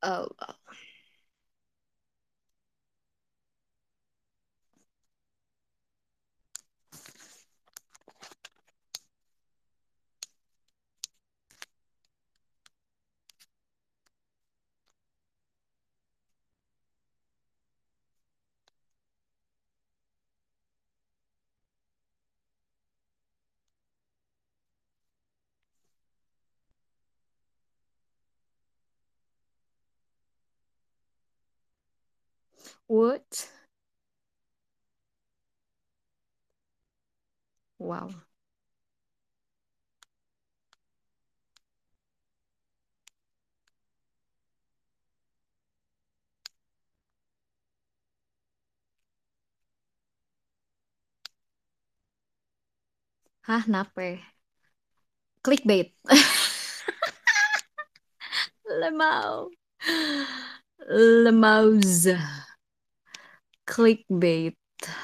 Oh, what? Wow. Hah, nape? Clickbait. Lemau. Lemauz. Clickbait.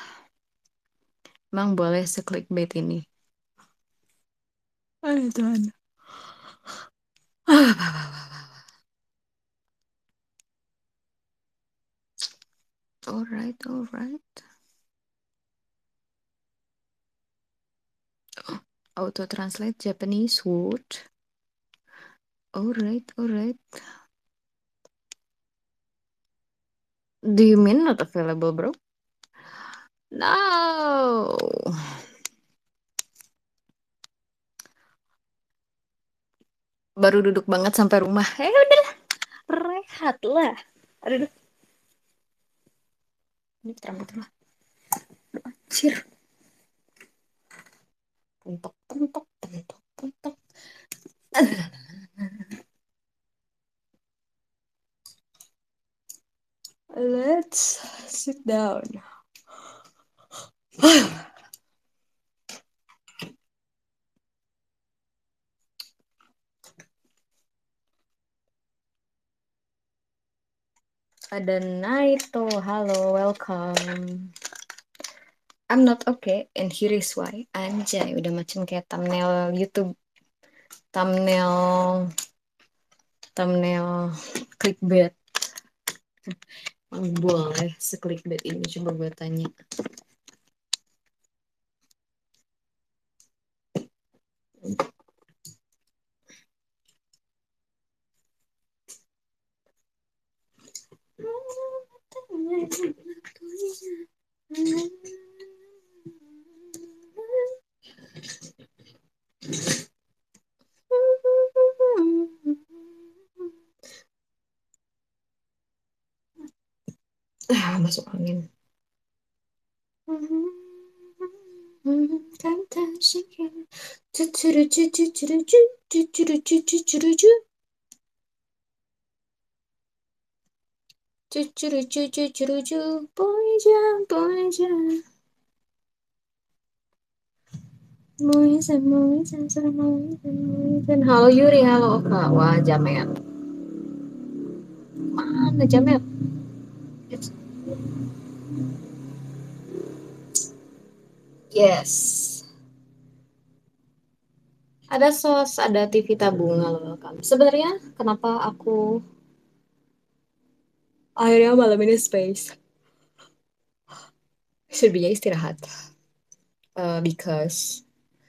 Emang boleh se-clickbait ini? Aduh, Tuhan. Alright, alright. Auto translate Japanese word. Alright, alright. Do you mean not available, bro? No. Baru duduk banget sampai rumah. Udah rehat lah. Aduh, ini rambut lah. Cir. Tentok, tentok, tentok, tentok. Let's sit down. Ada Naito, halo, welcome. I'm not okay, and here is why. Anjay, udah macam kayak thumbnail YouTube, thumbnail, thumbnail clickbait. Boleh, se-clickbait ini coba gue tanya. Masuk angin. Halo Yuri, halo Oka. Wah, Jamet. Mana Jamet? Yes. Ada sos, ada TV tabungan loh kan. Sebenarnya kenapa aku akhirnya malam ini space? Sebenarnya istirahat. Because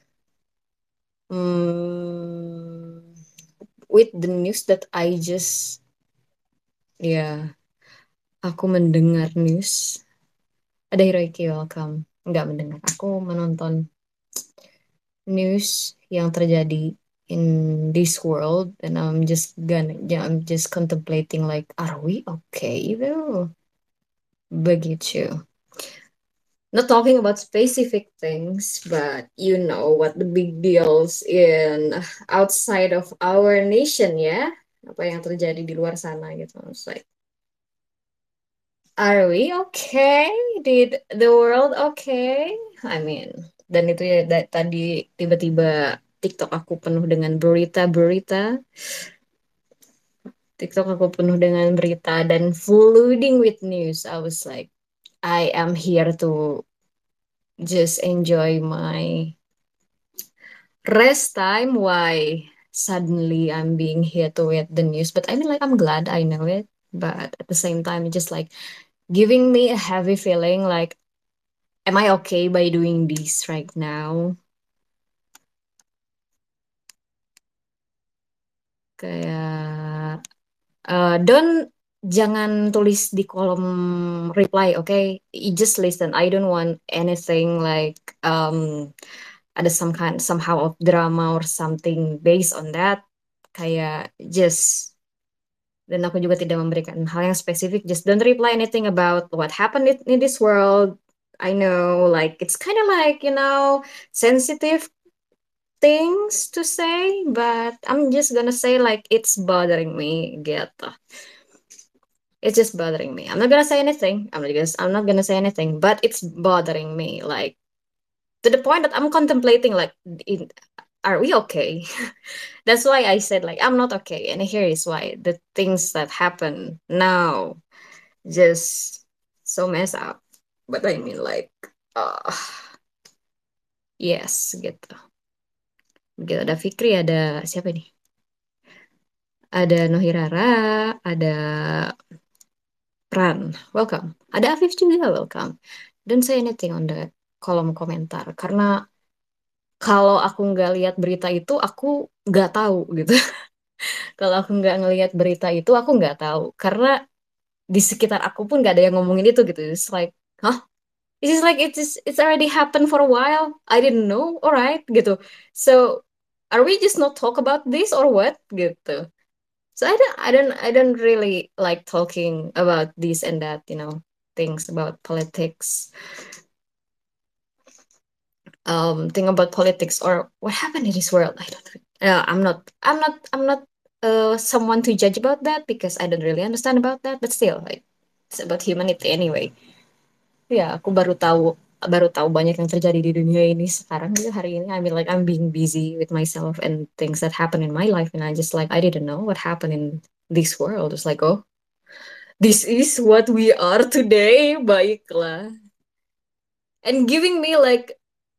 hmm, with the news that I just ya aku mendengar news ada Hiroiki welcome nggak mendengar aku menonton news yang terjadi in this world and I'm just contemplating like are we okay though begitu. Not talking about specific things, but you know what the big deals in outside of our nation ya. Apa yang terjadi di luar sana gitu. It's like, are we okay? Did the world okay? I mean, dan itu ya tadi tiba-tiba TikTok aku penuh dengan berita-berita. TikTok aku penuh dengan berita dan flooding with news. I was like, I am here to just enjoy my rest time, why suddenly I'm being hit with the news. But I mean, like, I'm glad I know it. But at the same time, it's just like giving me a heavy feeling like, am I okay by doing this right now? Kayak, don't, jangan tulis di kolom reply, okay? You just listen. I don't want anything like, ada somehow of drama or something based on that. Kayak just, dan aku juga tidak memberikan hal yang spesifik. Just don't reply anything about what happened in this world. I know, like, it's kind of like, sensitive things to say, but I'm just gonna say like it's bothering me gitu. It's just bothering me. I'm not gonna say anything. I'm not gonna say anything, but it's bothering me like to the point that I'm contemplating like, are we okay? That's why I said like I'm not okay, and here is why the things that happen now just so mess up. But I mean like, uh, yes gitu. Gitu, ada Fikri, ada siapa nih? Ada Nohirara, ada Pran, welcome. Ada Afif juga, welcome. Don't say anything on the kolom komentar, karena kalau aku nggak lihat berita itu, aku nggak tahu gitu. Kalau aku nggak ngelihat berita itu, aku nggak tahu. Karena di sekitar aku pun nggak ada yang ngomongin itu gitu. It's like, huh? It's like it's already happened for a while. I didn't know, alright gitu. So, are we just not talk about this or what gitu? So I don't really like talking about this and that, things about politics. Thing about politics or what happened in this world. I don't. I'm not someone to judge about that because I don't really understand about that. But still, like, it's about humanity anyway. Ya, aku baru tahu banyak yang terjadi di dunia ini sekarang gitu hari ini. I mean, like, I'm being busy with myself and things that happen in my life, and I just like I didn't know what happened in this world. It's like, oh, this is what we are today, baiklah. And giving me like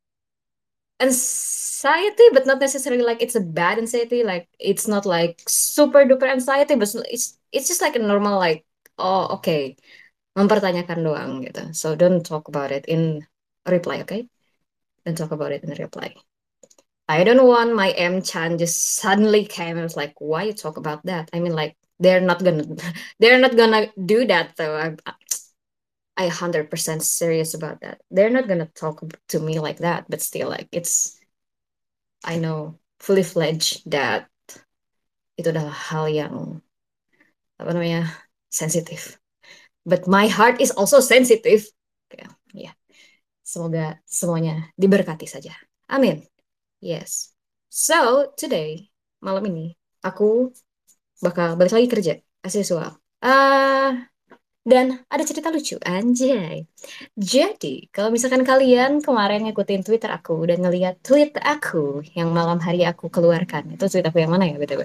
anxiety, but not necessarily like it's a bad anxiety. Like it's not like super duper anxiety, but it's just like a normal like, oh, okay, mempertanyakan doang gitu. So don't talk about it in reply, okay? Don't talk about it in reply. I don't want my M Chan just suddenly came and was like, why you talk about that? I mean, like, they're not gonna they're not gonna do that though. I 100% serious about that. They're not gonna talk to me like that, but still, like, I know fully fledged that itu adalah hal yang apa namanya sensitif. But my heart is also sensitive. Ya, yeah. Semoga semuanya diberkati saja. Amin. Yes. So today, malam ini aku bakal balik lagi kerja as usual. Dan ada cerita lucu, anjay. Jadi, kalau misalkan kalian kemarin ngikutin Twitter aku dan ngeliat tweet aku yang malam hari aku keluarkan, itu tweet aku yang mana ya, BTW?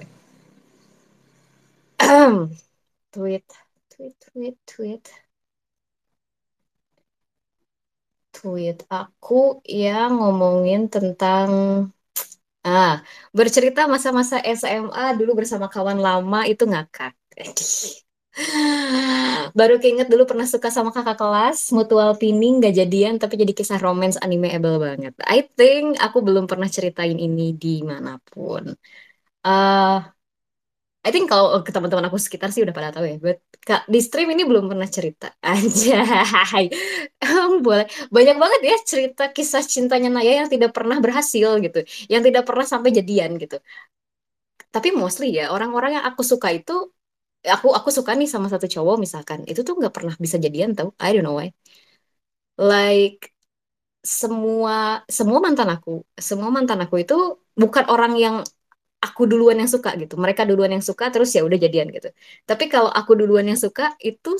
Tweet, tweet, tweet, tweet, tweet aku yang ngomongin tentang, ah, bercerita masa-masa SMA dulu bersama kawan lama itu ngakak. Aduh. Baru keinget dulu pernah suka sama kakak kelas, mutual pinning, gak jadian, tapi jadi kisah romance animeable banget. I think aku belum pernah ceritain ini dimanapun. eh I think kalau ke teman-teman aku sekitar sih udah pada tahu ya. But Kak, di stream ini belum pernah cerita. Anjay. Boleh. Banyak banget ya cerita kisah cintanya Naya yang tidak pernah berhasil gitu. Yang tidak pernah sampai jadian gitu. Tapi mostly ya orang-orang yang aku suka itu, aku suka nih sama satu cowok misalkan. Itu tuh nggak pernah bisa jadian tau. I don't know why. Like, semua mantan aku itu bukan orang yang aku duluan yang suka gitu. Mereka duluan yang suka terus ya udah jadian gitu. Tapi kalau aku duluan yang suka itu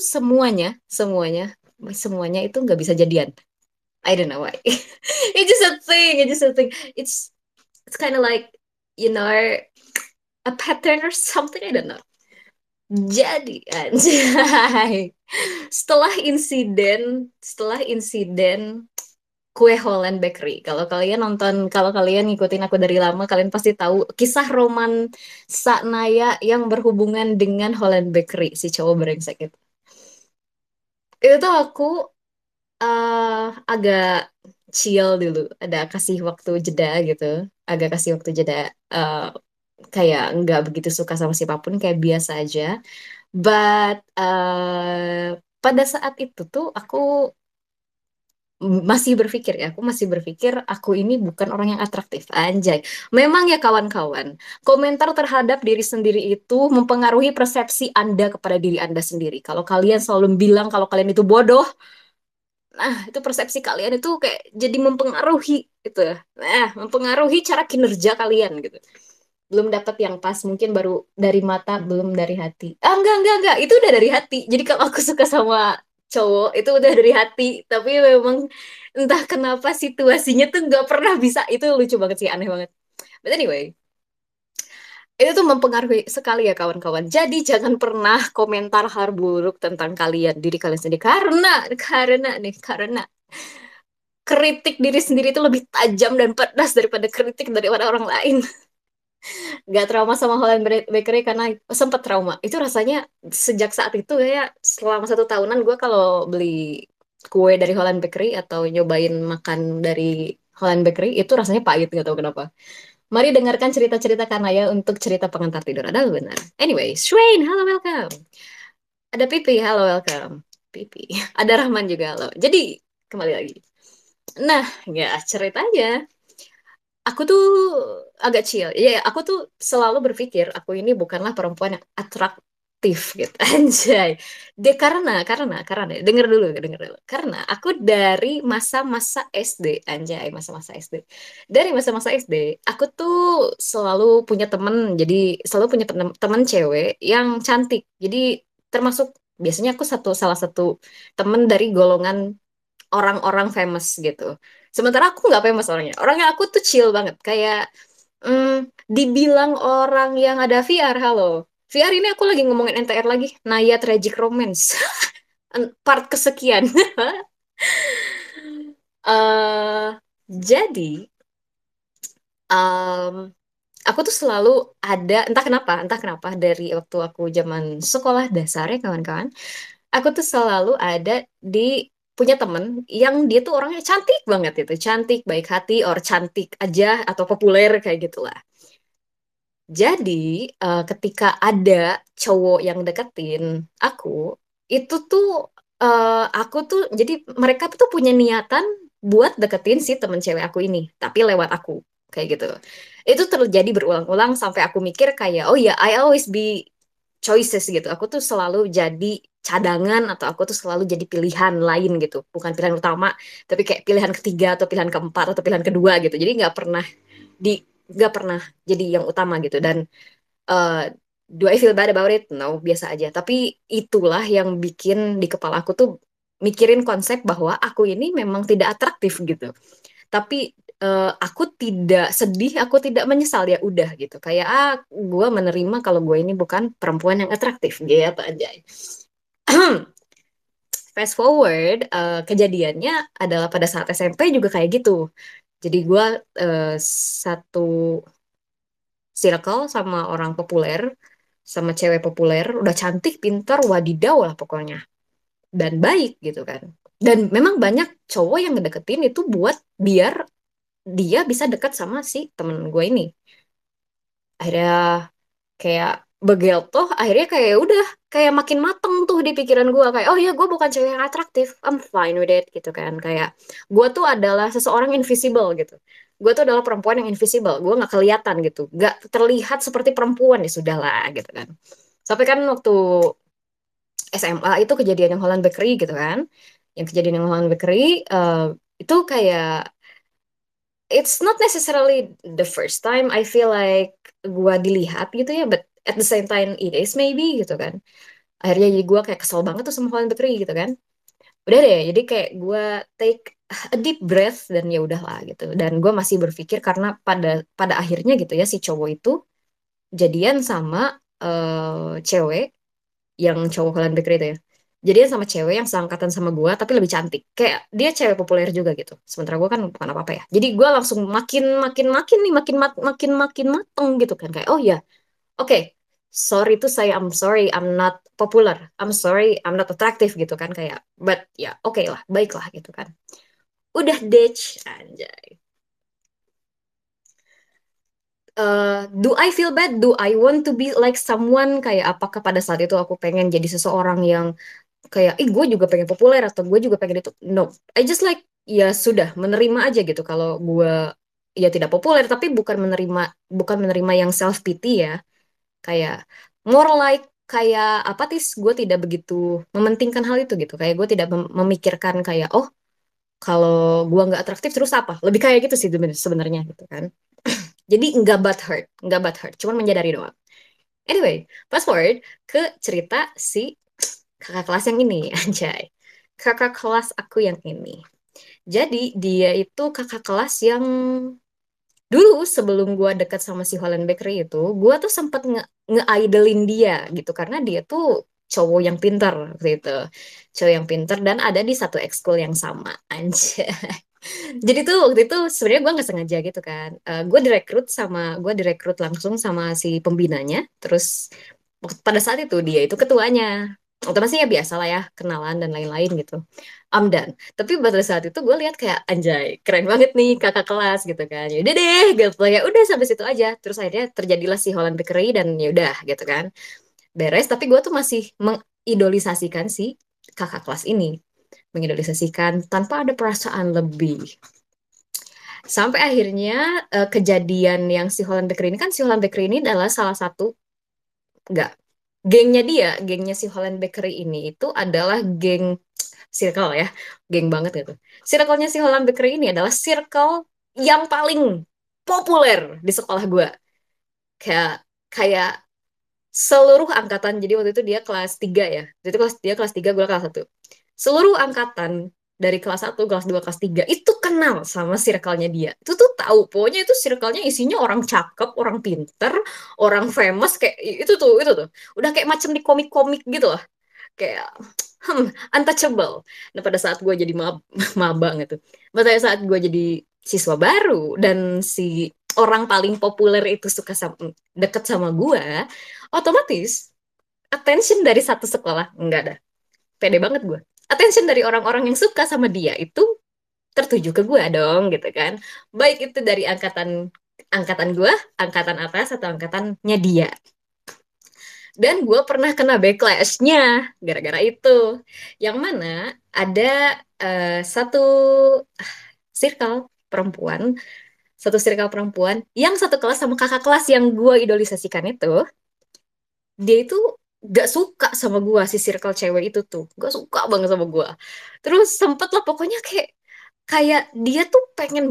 semuanya itu nggak bisa jadian. I don't know why. It's just a thing. It's just a thing. It's kind of like, you know a pattern or something. I don't know. Jadi anjay. Setelah insiden kue Holland Bakery. Kalau kalian ngikutin aku dari lama, kalian pasti tahu kisah romansa Naya yang berhubungan dengan Holland Bakery, si cowok brengsek itu. Itu tuh aku eh agak chill dulu, ada kasih waktu jeda gitu, agak kasih waktu jeda, eh, kayak nggak begitu suka sama siapapun, kayak biasa aja. But pada saat itu tuh aku masih berpikir ya, aku masih berpikir aku ini bukan orang yang atraktif, anjay. Memang ya kawan-kawan, komentar terhadap diri sendiri itu mempengaruhi persepsi Anda kepada diri Anda sendiri. Kalau kalian selalu bilang kalau kalian itu bodoh, nah itu persepsi kalian itu kayak jadi mempengaruhi gitu. Nah, mempengaruhi cara kinerja kalian gitu. Belum dapat yang pas, mungkin baru dari mata, belum dari hati. Ah, enggak, itu udah dari hati. Jadi kalau aku suka sama cowok itu udah dari hati, tapi memang entah kenapa situasinya tuh nggak pernah bisa. Itu lucu banget sih, aneh banget. But anyway, itu tuh mempengaruhi sekali ya kawan-kawan. Jadi jangan pernah komentar hal buruk tentang kalian, diri kalian sendiri, karena kritik diri sendiri itu lebih tajam dan pedas daripada kritik daripada orang lain. Gak trauma sama Holland Bakery karena sempat trauma. Itu rasanya sejak saat itu ya, selama 1 tahunan gue kalau beli kue dari Holland Bakery atau nyobain makan dari Holland Bakery itu rasanya pahit, gak tahu kenapa. Mari dengarkan cerita-cerita Kanaya untuk cerita pengantar tidur. Ada benar. Anyway, Shwain, halo welcome. Ada Pipi, halo welcome. Pipi. Ada Rahman juga, halo. Jadi, kembali lagi. Nah, ya ceritanya aku tuh agak chill. Ya, aku tuh selalu berpikir aku ini bukanlah perempuan yang atraktif gitu. Anjay. Karena denger dulu. Karena aku dari masa-masa SD, anjay, masa-masa SD. Dari masa-masa SD, aku tuh selalu punya temen, jadi selalu punya temen cewek yang cantik. Jadi termasuk biasanya aku salah satu temen dari golongan orang-orang famous gitu. Sementara aku nggak famous orangnya. Orangnya aku tuh chill banget. Kayak dibilang orang yang ada VR, halo. VR ini aku lagi ngomongin NTR lagi. Naya Tragic Romance. Part kesekian. eh jadi, em, aku tuh selalu ada, entah kenapa dari waktu aku zaman sekolah dasar ya kawan-kawan, aku tuh selalu ada di punya temen yang dia tuh orangnya cantik banget itu, cantik, baik hati, or cantik aja atau populer kayak gitulah. Jadi ketika ada cowok yang deketin aku, itu tuh aku tuh jadi mereka tuh punya niatan buat deketin si temen cewek aku ini, tapi lewat aku kayak gitu. Itu terjadi berulang-ulang sampai aku mikir kayak, oh ya, I always be choices gitu. Aku tuh selalu jadi cadangan atau aku tuh selalu jadi pilihan lain gitu, bukan pilihan utama, tapi kayak pilihan ketiga atau pilihan keempat atau pilihan kedua gitu. Jadi di nggak pernah jadi yang utama gitu. Dan uh, do I feel bad about it? No, biasa aja. Tapi itulah yang bikin di kepala aku tuh mikirin konsep bahwa aku ini memang tidak atraktif gitu. Tapi aku tidak sedih, aku tidak menyesal, ya udah gitu. Kayak gue menerima kalau gue ini bukan perempuan yang atraktif gitu aja. Fast forward, kejadiannya adalah pada saat SMP juga kayak gitu. Jadi gue satu circle sama orang populer, sama cewek populer, udah cantik, pintar, wadidaw lah pokoknya. Dan baik gitu kan. Dan memang banyak cowok yang ngedeketin itu buat biar dia bisa dekat sama si temen gue ini. Akhirnya kayak begel tuh, akhirnya kayak ya udah, kayak makin mateng tuh di pikiran gue, kayak oh ya gue bukan cewek yang atraktif, I'm fine with it gitu kan. Kayak gue tuh adalah seseorang invisible gitu, gue tuh adalah perempuan yang invisible, gue nggak kelihatan gitu, nggak terlihat seperti perempuan, ya sudahlah gitu kan. Sampai kan waktu SMA itu kejadian yang Holland Bakery gitu kan, yang kejadian yang Holland Bakery, itu kayak it's not necessarily the first time I feel like gue dilihat gitu ya, but at the same time it is maybe gitu kan. Akhirnya jadi gue kayak kesel banget tuh sama Holland Bakery gitu kan. Udah deh, jadi kayak gue take a deep breath dan ya udahlah gitu. Dan gue masih berpikir karena pada pada akhirnya gitu ya si cowok itu jadian sama cewek yang cowok Holland Bakery itu ya. jadian sama cewek yang seangkatan sama gue tapi lebih cantik, kayak dia cewek populer juga gitu, sementara gue kan bukan apa apa ya. Jadi gue langsung makin makin makin nih makin makin mateng gitu kan, kayak oh ya, oke, sorry to say I'm sorry I'm not popular, I'm sorry I'm not attractive gitu kan, kayak but ya oke lah, baiklah gitu kan. Udah ditch anjay. Do I feel bad? Do I want to be like someone? Kayak apakah pada saat itu aku pengen jadi seseorang yang kayak, ih gue juga pengen populer atau gue juga pengen itu? No, I just like ya sudah menerima aja gitu. Kalau gue ya tidak populer, tapi bukan menerima yang self pity ya. Kayak more like kayak apatis. Gue tidak begitu mementingkan hal itu gitu. Kayak gue tidak memikirkan kayak oh kalau gue nggak atraktif terus apa? Lebih kayak gitu sih sebenarnya gitu kan. Jadi nggak butt hurt, cuman menyadari doang. Anyway, fast forward ke cerita si kakak kelas yang ini, anjay. Kakak kelas aku yang ini. Jadi dia itu kakak kelas yang dulu sebelum gua dekat sama si Holland Bakery itu, gua tuh sempet nge-idolin dia gitu karena dia tuh cowok yang pintar waktu itu. Cowok yang pintar dan ada di satu ekskul yang sama, anjay. Jadi tuh waktu itu sebenarnya gue nggak sengaja gitu kan. Gue direkrut langsung sama si pembinanya. Terus pada saat itu dia itu ketuanya. Otomatis ya biasa lah ya, kenalan dan lain-lain gitu. I'm done. Tapi pada saat itu gue lihat kayak anjay, keren banget nih kakak kelas gitu kan. Ya udah deh gitu ya. Udah sampai situ aja. Terus akhirnya terjadilah si Holland Bakery dan ya udah gitu kan. Beres, tapi gue tuh masih mengidolisasikan si kakak kelas ini, mengidolisasikan tanpa ada perasaan lebih. Sampai akhirnya kejadian yang si Holland Bakery ini kan, si Holland Bakery ini adalah salah satu, enggak, gengnya si Holland Bakery ini itu adalah geng circle ya, geng banget gitu. Circle-nya si Holland Bakery ini adalah circle yang paling populer di sekolah gue. Kayak kayak seluruh angkatan, jadi waktu itu dia kelas 3 ya. Jadi dia kelas 3, gue kelas satu. Seluruh angkatan dari kelas satu, kelas 2, kelas 3 itu kenal sama circle-nya dia. Itu tuh tahu, pokoknya itu circle-nya isinya orang cakep, orang pinter, orang famous, kayak itu tuh. Udah kayak macam di komik-komik gitu loh. Kayak untouchable. Nah, pada saat gue jadi maba gitu. Pada saat gue jadi siswa baru dan si orang paling populer itu suka deket sama gue, otomatis attention dari satu sekolah enggak ada. Pede banget gue. Attention dari orang-orang yang suka sama dia itu tertuju ke gue dong gitu kan. Baik itu dari angkatan angkatan gue, angkatan atas atau angkatannya dia. Dan gue pernah kena backlash-nya gara-gara itu. Yang mana ada satu circle perempuan, satu circle perempuan yang satu kelas sama kakak kelas yang gue idolisasikan itu, dia itu gak suka sama gue, si circle cewek itu tuh gak suka banget sama gue. Terus sempet lah pokoknya kayak kayak dia tuh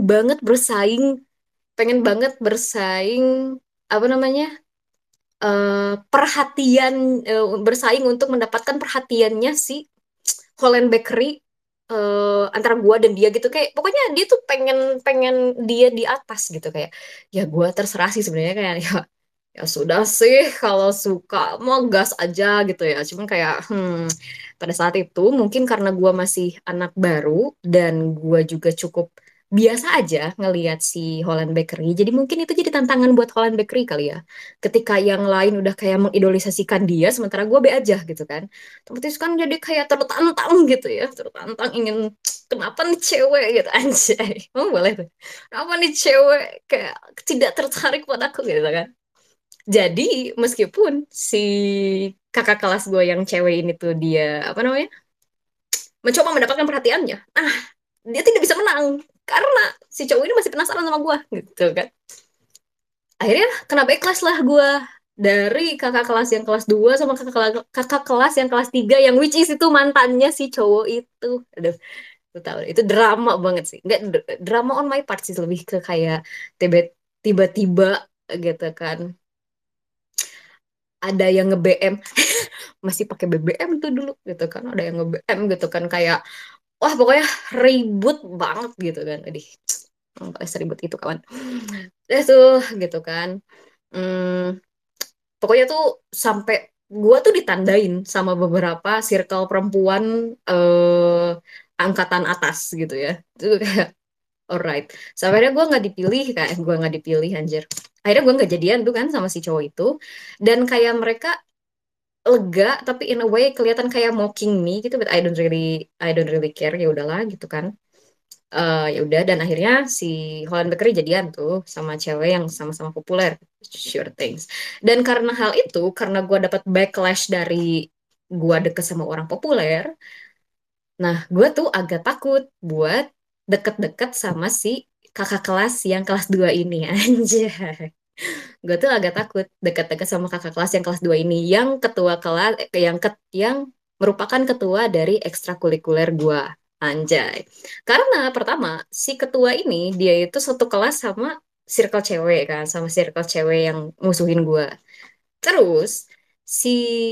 pengen banget bersaing, apa namanya, perhatian, bersaing untuk mendapatkan perhatiannya si Holland Bakery, antara gua dan dia gitu, kayak pokoknya dia tuh pengen pengen dia di atas gitu, kayak ya gua terserah sih sebenarnya, kayak ya ya sudah sih kalau suka mau gas aja gitu ya, cuman kayak pada saat itu mungkin karena gua masih anak baru dan gua juga cukup biasa aja ngelihat si Holland Bakery, jadi mungkin itu jadi tantangan buat Holland Bakery kali ya, ketika yang lain udah kayak mengidolisasikan dia sementara gue be aja gitu kan, otomatis kan jadi kayak tertantang gitu ya, tertantang ingin kenapa nih cewek gitu anjay. Oh boleh tuh, kenapa nih cewek kayak tidak tertarik padaku gitu kan. Jadi meskipun si kakak kelas gue yang cewek ini tuh dia apa namanya mencoba mendapatkan perhatiannya, ah dia tidak bisa menang karena si cowok ini masih penasaran sama gue gitu kan. Akhirnya kena backlash lah gue dari kakak kelas yang kelas 2 sama kakak kelas yang kelas 3 yang which is itu mantannya si cowok itu. Aduh, lu tahu itu drama banget sih. Enggak drama on my part sih, lebih ke kayak tiba-tiba gitu kan. Ada yang nge-BM, masih pakai BBM tuh dulu gitu kan. Ada yang nge-BM gitu kan, kayak wah pokoknya ribut banget gitu kan. Aduh, nggak seribut itu kawan. Udah tuh gitu kan. Hmm, pokoknya tuh sampai gue tuh ditandain sama beberapa circle perempuan eh angkatan atas gitu ya. Itu kayak alright. Sampai akhirnya gue nggak dipilih, kayak gue nggak dipilih anjir. Akhirnya gue nggak jadian tuh kan sama si cowok itu. Dan kayak mereka lega, tapi in a way kelihatan kayak mocking me gitu. But I don't really care, ya udahlah gitu kan. Ya udah, dan akhirnya si Holland Bakery jadian tuh sama cewek yang sama-sama populer. Sure things. Dan karena hal itu, karena gue dapat backlash dari gue deket sama orang populer, nah gue tuh agak takut buat deket-deket sama si kakak kelas yang kelas 2 ini. Anjay. Gue tuh agak takut deket-deket sama kakak kelas yang kelas 2 ini, yang ketua kelas, yang merupakan ketua dari ekstrakurikuler gue. Anjay. Karena pertama, si ketua ini dia itu satu kelas sama circle cewek kan, sama circle cewek yang musuhin gue. Terus si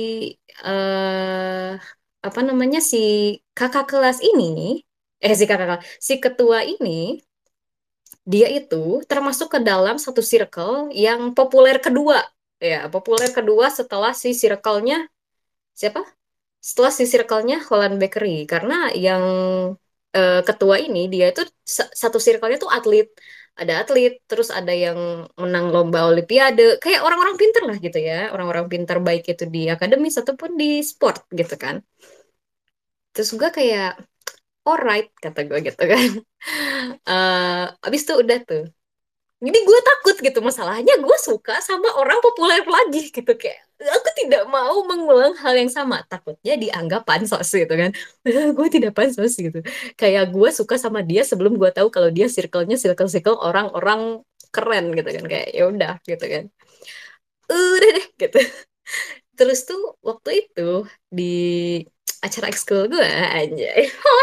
eh apa namanya, si kakak kelas ini, si kakak kelas, si ketua ini, dia itu termasuk ke dalam satu circle yang populer kedua. Ya, populer kedua setelah si circle-nya siapa? Setelah si circle-nya Holland Bakery. Karena yang ketua ini dia itu satu circle-nya tuh atlet. Ada atlet, terus ada yang menang lomba olimpiade, kayak orang-orang pinter lah gitu ya. Orang-orang pinter baik itu di akademis ataupun di sport gitu kan. Terus gue kayak alright kata gue gitu kan. Abis itu udah tuh. Jadi gue takut gitu, masalahnya gue suka sama orang populer lagi gitu, kayak aku tidak mau mengulang hal yang sama, takutnya dianggap pansos gitu kan. Gue tidak pansos gitu, kayak gue suka sama dia sebelum gue tahu kalau dia circle-nya circle-circle orang-orang keren gitu kan, kayak ya udah gitu kan, udah deh gitu. Terus tuh waktu itu di acara ekskul gue, anjay.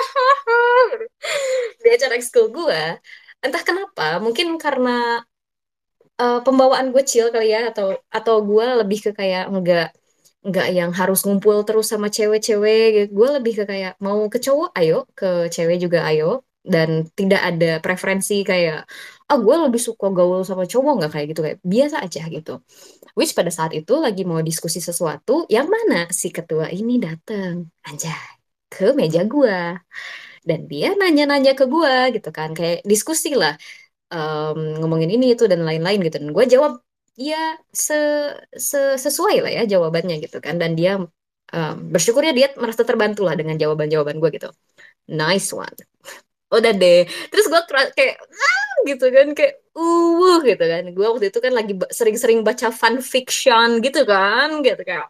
Di acara ekskul gue, entah kenapa, mungkin karena pembawaan gue chill kali ya, atau gue lebih ke kayak nggak yang harus ngumpul terus sama cewek-cewek gitu. Gue lebih ke kayak mau ke cowok ayo, ke cewek juga ayo, dan tidak ada preferensi kayak gue lebih suka gaul sama cowok, nggak kayak gitu, kayak biasa aja gitu. Which pada saat itu lagi mau diskusi sesuatu, yang mana si ketua ini datang anjay ke meja gue, dan dia nanya-nanya ke gue gitu kan, kayak diskusi lah, ngomongin ini itu dan lain-lain gitu, dan gue jawab ya se, sesuai lah ya jawabannya gitu kan, dan dia bersyukurnya dia merasa terbantu lah dengan jawaban-jawaban gue gitu. Nice one. Udah deh. Terus gue kayak gitu kan, kayak gitu kan. Gue waktu itu kan lagi sering-sering baca fan fiction gitu kan, gitu kayak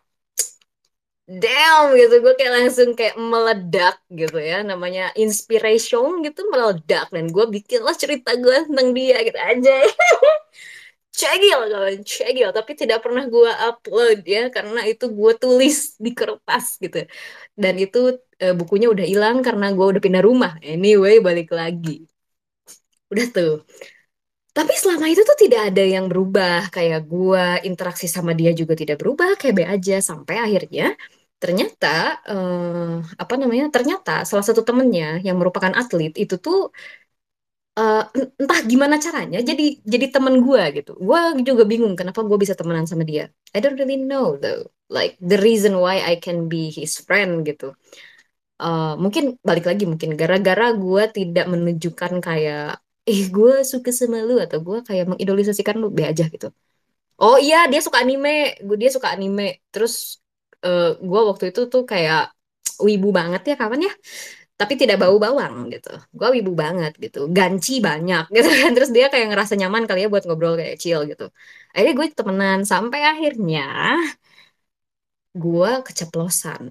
damn gitu, gue kayak langsung kayak meledak gitu ya, namanya inspiration gitu, meledak, dan gue bikinlah cerita gue tentang dia gitu aja. Cegil kawan, cegil, tapi tidak pernah gue upload ya, karena itu gue tulis di kertas gitu, dan itu bukunya udah hilang karena gue udah pindah rumah. Anyway, balik lagi, udah tuh. Tapi selama itu tuh tidak ada yang berubah, kayak gue interaksi sama dia juga tidak berubah, kayak be aja, sampai akhirnya ternyata apa namanya, ternyata salah satu temennya yang merupakan atlet itu tuh entah gimana caranya jadi temen gue gitu. Gue juga bingung kenapa gue bisa temenan sama dia. I don't really know though, like the reason why I can be his friend gitu. Mungkin balik lagi, mungkin gara-gara gue tidak menunjukkan kayak gue suka sama lu, atau gue kayak mengidolisasikan lu, be aja gitu. Oh iya, dia suka anime. Terus gue waktu itu tuh kayak wibu banget ya kawan ya, tapi tidak bau bawang gitu. Gue wibu banget gitu, ganci banyak gitu kan. Terus dia kayak ngerasa nyaman kali ya buat ngobrol kayak chill gitu. Akhirnya gue temenan sampai akhirnya gue keceplosan.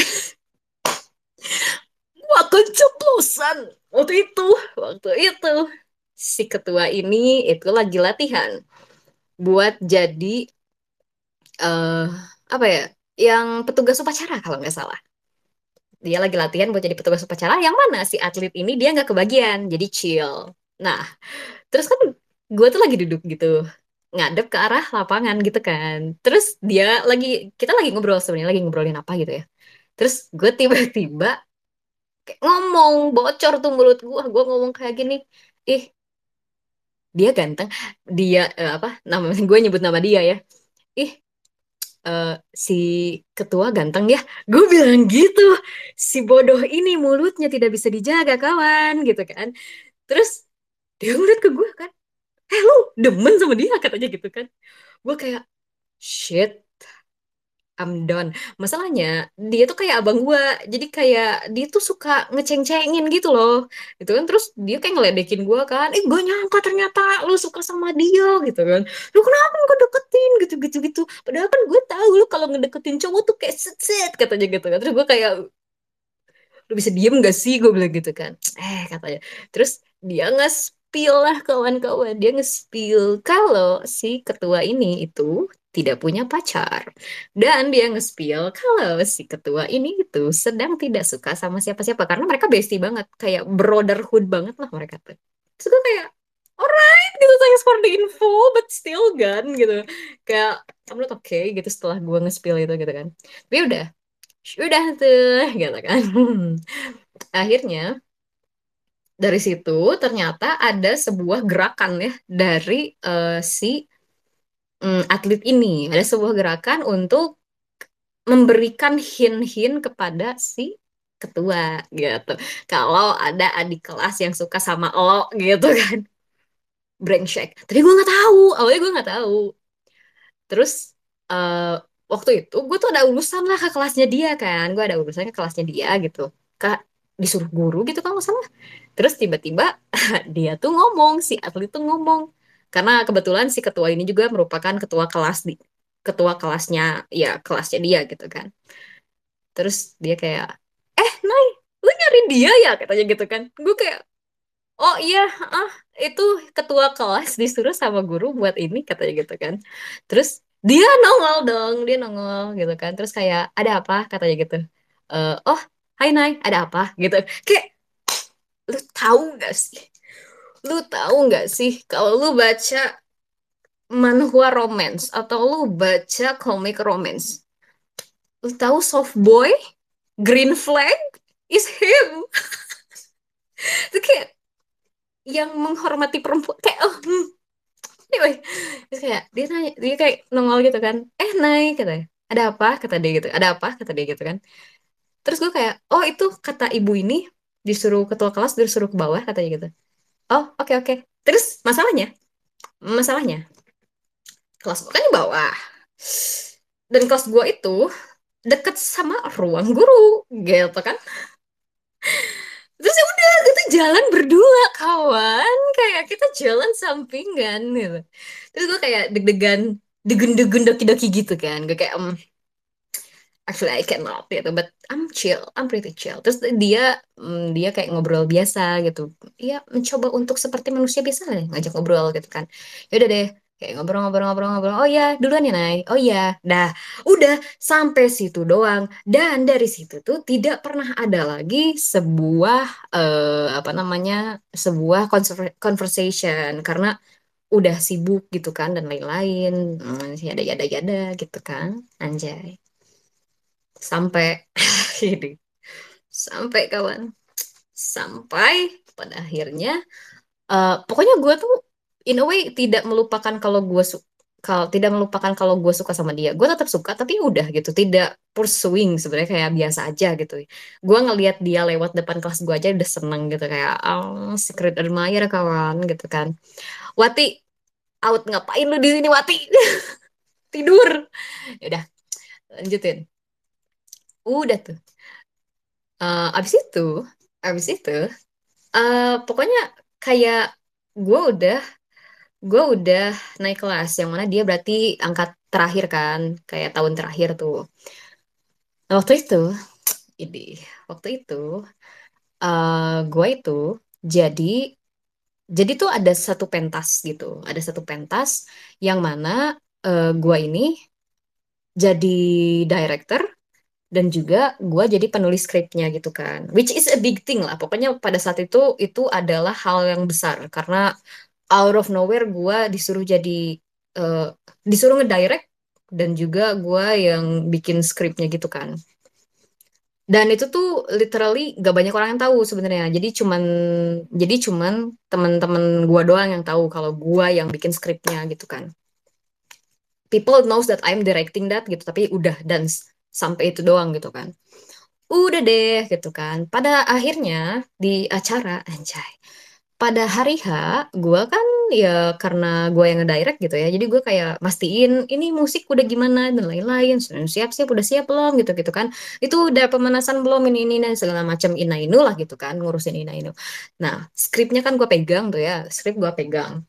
Gue keceplosan waktu itu si ketua ini itu lagi latihan buat jadi eh apa ya, yang petugas upacara kalau nggak salah. Dia lagi latihan buat jadi petugas upacara, yang mana si atlet ini dia nggak kebagian, jadi chill. Nah, terus kan gue tuh lagi duduk gitu, ngadep ke arah lapangan gitu kan. Terus kita lagi ngobrol, sebenarnya lagi ngobrolin apa gitu ya. Terus gue tiba-tiba kayak ngomong, bocor tuh mulut gue ngomong kayak gini, ih dia ganteng, dia apa nama gue nyebut nama dia ya, ih si ketua ganteng ya, gue bilang gitu, si bodoh ini mulutnya tidak bisa dijaga kawan gitu kan. Terus dia ngeliat ke gue kan, lu demen sama dia katanya gitu kan. Gue kayak shit, I'm done. Masalahnya dia tuh kayak abang gua, jadi kayak dia tuh suka ngeceng-cengin gitu loh, gitu kan. Terus dia kayak ngeledekin gua kan, gak nyangka ternyata lu suka sama dia gitu kan. Lu kenapa nggak deketin gitu-gitu gitu. Padahal kan gue tahu lu kalau ngedeketin cowok tuh kayak set set katanya gitu kan. Terus gue kayak lu bisa diem gak sih gue bilang gitu kan. Katanya terus dia nge-spill lah kawan-kawan, dia nge-spill kalau si ketua ini itu tidak punya pacar, dan dia nge-spill kalau si ketua ini itu sedang tidak suka sama siapa-siapa karena mereka bestie banget, kayak brotherhood banget lah mereka tuh. Terus gue kayak alright gitu, thanks for the info but still gan gitu, kayak I'm not okay gitu setelah gue nge-spill itu gitu kan. Tapi udah tuh gitu kan. Akhirnya dari situ ternyata ada sebuah gerakan ya dari si atlet ini. Ada sebuah gerakan untuk memberikan hint-hint kepada si ketua gitu. Kalau ada adik kelas yang suka sama lo gitu kan. Brengsek. Tadi gue nggak tahu, awalnya gue nggak tahu. Terus eh waktu itu gue tuh ada urusan lah ke kelasnya dia kan. Gue ada urusan ke kelasnya dia gitu. Kak, disuruh guru gitu kan nggak salah. Terus tiba-tiba dia tuh ngomong, si atlet tuh ngomong. Karena kebetulan si ketua ini juga merupakan ketua kelas di ketua kelasnya, ya kelasnya dia gitu kan. Terus dia kayak, Nay, lu nyari dia ya katanya gitu kan. Gue kayak, oh iya, ah itu ketua kelas disuruh sama guru buat ini katanya gitu kan. Terus dia nongol dong, dia nongol gitu kan. Terus kayak ada apa katanya gitu. Oh, hai Nay, ada apa gitu. Kayak lu tahu gak sih? Lu tahu nggak sih kalau lu baca manhwa romance atau lu baca komik romance, lu tahu soft boy, green flag is him. Itu kayak yang menghormati perempuan kayak anyway. Terus kayak dia nanya, dia kayak nongol gitu kan, naik katanya, ada apa kata dia gitu, ada apa kata dia gitu kan. Terus gue kayak, oh itu kata ibu ini disuruh ketua kelas disuruh ke bawah katanya gitu. Oh, oke oke. Terus masalahnya kelas gue kan di bawah, dan kelas gue itu deket sama ruang guru gitu kan. Terus ya udah kita jalan berdua kawan, kayak kita jalan sampingan gitu. Terus gue kayak deg-degan, degen-degen doki-doki gitu kan. Gue kayak actually I cannot gitu, but I'm chill, I'm pretty chill. Terus dia kayak ngobrol biasa gitu. Iya, mencoba untuk seperti manusia biasa lah, ngajak ngobrol gitu kan. Ya udah deh, kayak ngobrol-ngobrol-ngobrol-ngobrol. Oh ya, duluan ya Nay. Oh ya, dah. Udah sampai situ doang. Dan dari situ tuh tidak pernah ada lagi sebuah apa namanya? Sebuah conversation karena udah sibuk gitu kan dan lain-lain. Yada-yada-yada gitu kan. Anjay. Sampai ini, sampai kawan, sampai pada akhirnya pokoknya gue tuh in a way tidak melupakan kalau kalau tidak melupakan kalau gue suka sama dia, gue tetap suka tapi udah gitu, tidak pursuing sebenarnya, kayak biasa aja gitu. Gue ngelihat dia lewat depan kelas gue aja udah seneng gitu, kayak oh, secret admirer kawan gitu kan. Wati, out ngapain lu di sini Wati? Tidur. Ya udah, lanjutin. Udah tuh. Abis itu, abis itu pokoknya kayak gue udah gue udah naik kelas yang mana dia berarti angkat terakhir kan, kayak tahun terakhir tuh. Nah, ini waktu itu gue itu jadi jadi tuh ada satu pentas gitu, ada satu pentas yang mana gue ini jadi director dan juga gue jadi penulis skripnya gitu kan, which is a big thing lah pokoknya pada saat itu adalah hal yang besar karena out of nowhere gue disuruh jadi eh, disuruh ngedirect dan juga gue yang bikin skripnya gitu kan. Dan itu tuh literally gak banyak orang yang tahu sebenarnya, jadi cuman teman-teman gue doang yang tahu kalau gue yang bikin skripnya gitu kan. people knows that I'm directing that gitu, tapi udah dan sampai itu doang gitu kan. Udah deh gitu kan. Pada akhirnya di acara anjay. Pada hari H, gue kan ya karena gue yang ngedirect gitu ya. Jadi gue kayak mastiin ini musik udah gimana dan lain-lain. Siap-siap udah siap belum gitu gitu kan. Itu udah pemanasan belum ini dan segala macam ina inu lah gitu kan ngurusin ina inu. Nah, skripnya kan gue pegang tuh ya. Skrip gue pegang.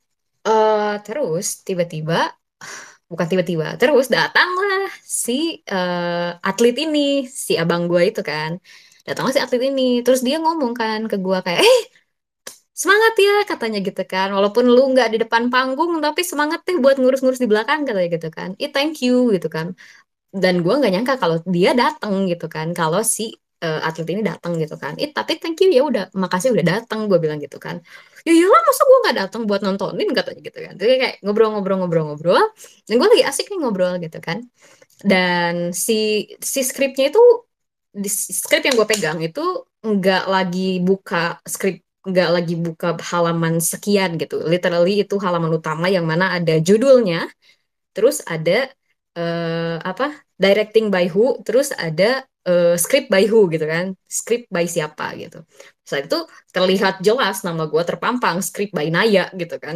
Terus tiba-tiba bukan tiba-tiba terus datanglah si atlet ini si abang gue itu kan datanglah si atlet ini terus dia ngomong kan ke gue kayak semangat ya katanya gitu kan walaupun lu nggak di depan panggung tapi semangat deh buat ngurus-ngurus di belakang katanya gitu kan thank you gitu kan dan gue nggak nyangka kalau dia datang gitu kan kalau si atlet ini datang gitu kan tapi thank you ya udah makasih udah datang gue bilang gitu kan ya iyalah masa gue nggak datang buat nontonin katanya gitu kan jadi kayak ngobrol-ngobrol-ngobrol-ngobrol dan gue lagi asik nih ngobrol gitu kan dan si skripnya itu di skrip yang gue pegang itu nggak lagi buka skrip nggak lagi buka halaman sekian gitu literally itu halaman utama yang mana ada judulnya terus ada apa directing by who terus ada script by who gitu kan script by siapa gitu saat itu terlihat jelas nama gue terpampang script by Naya gitu kan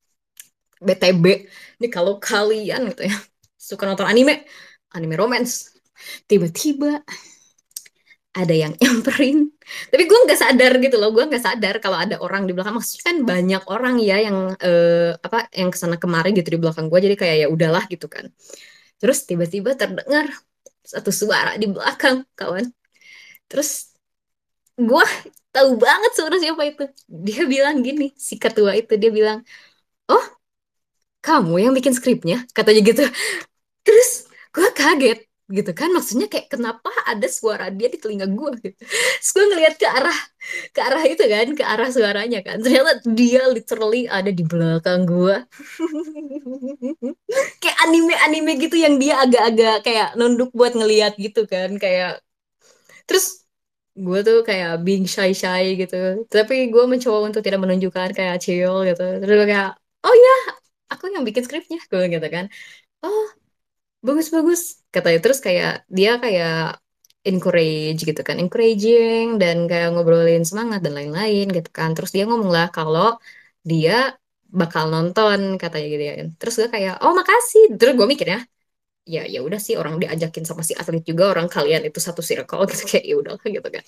BTB ini kalau kalian gitu ya suka nonton anime romance tiba-tiba ada yang nyamperin tapi gue nggak sadar gitu loh gue nggak sadar kalau ada orang di belakang maksudnya kan banyak orang ya yang apa yang kesana kemari gitu di belakang gue jadi kayak ya udahlah gitu kan terus tiba-tiba terdengar satu suara di belakang kawan terus gue tahu banget suara siapa itu dia bilang gini si ketua itu dia bilang oh kamu yang bikin skripnya katanya gitu terus gue kaget gitu kan maksudnya kayak kenapa ada suara dia di telinga gue gitu. Terus gue ngeliat ke arah itu kan ke arah suaranya kan ternyata dia literally ada di belakang gue kayak anime-anime gitu yang dia agak-agak kayak nunduk buat ngeliat gitu kan kayak terus gue tuh kayak being shy-shy gitu tapi gue mencoba untuk tidak menunjukkan kayak chill gitu terus gue kayak oh ya aku yang bikin skripnya gue gitu kan oh bagus-bagus katanya terus kayak dia kayak encourage gitu kan encouraging dan kayak ngobrolin semangat dan lain-lain gitu kan terus dia ngomong lah kalau dia bakal nonton katanya gitu ya terus gue kayak oh makasih terus gue mikirnya ya ya udah sih orang diajakin sama si atlet juga orang kalian itu satu circle gitu kayak ya udah gitu kan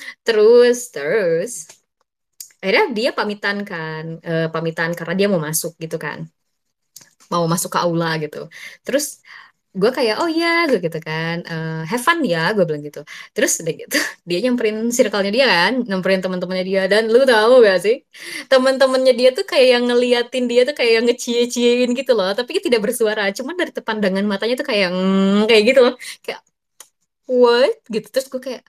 terus akhirnya dia pamitan kan pamitan karena dia mau masuk gitu kan mau masuk ke aula gitu terus gue kayak oh ya gue gitu kan have fun ya gue bilang gitu terus udah gitu dia nyamperin circle-nya dia kan nyamperin teman-temannya dia dan lu tahu gak sih teman-temannya dia tuh kayak yang ngeliatin dia tuh kayak yang ngecie-ciein gitu loh tapi tidak bersuara cuman dari pandangan matanya tuh kayak kayak gitu loh kayak what gitu terus gue kayak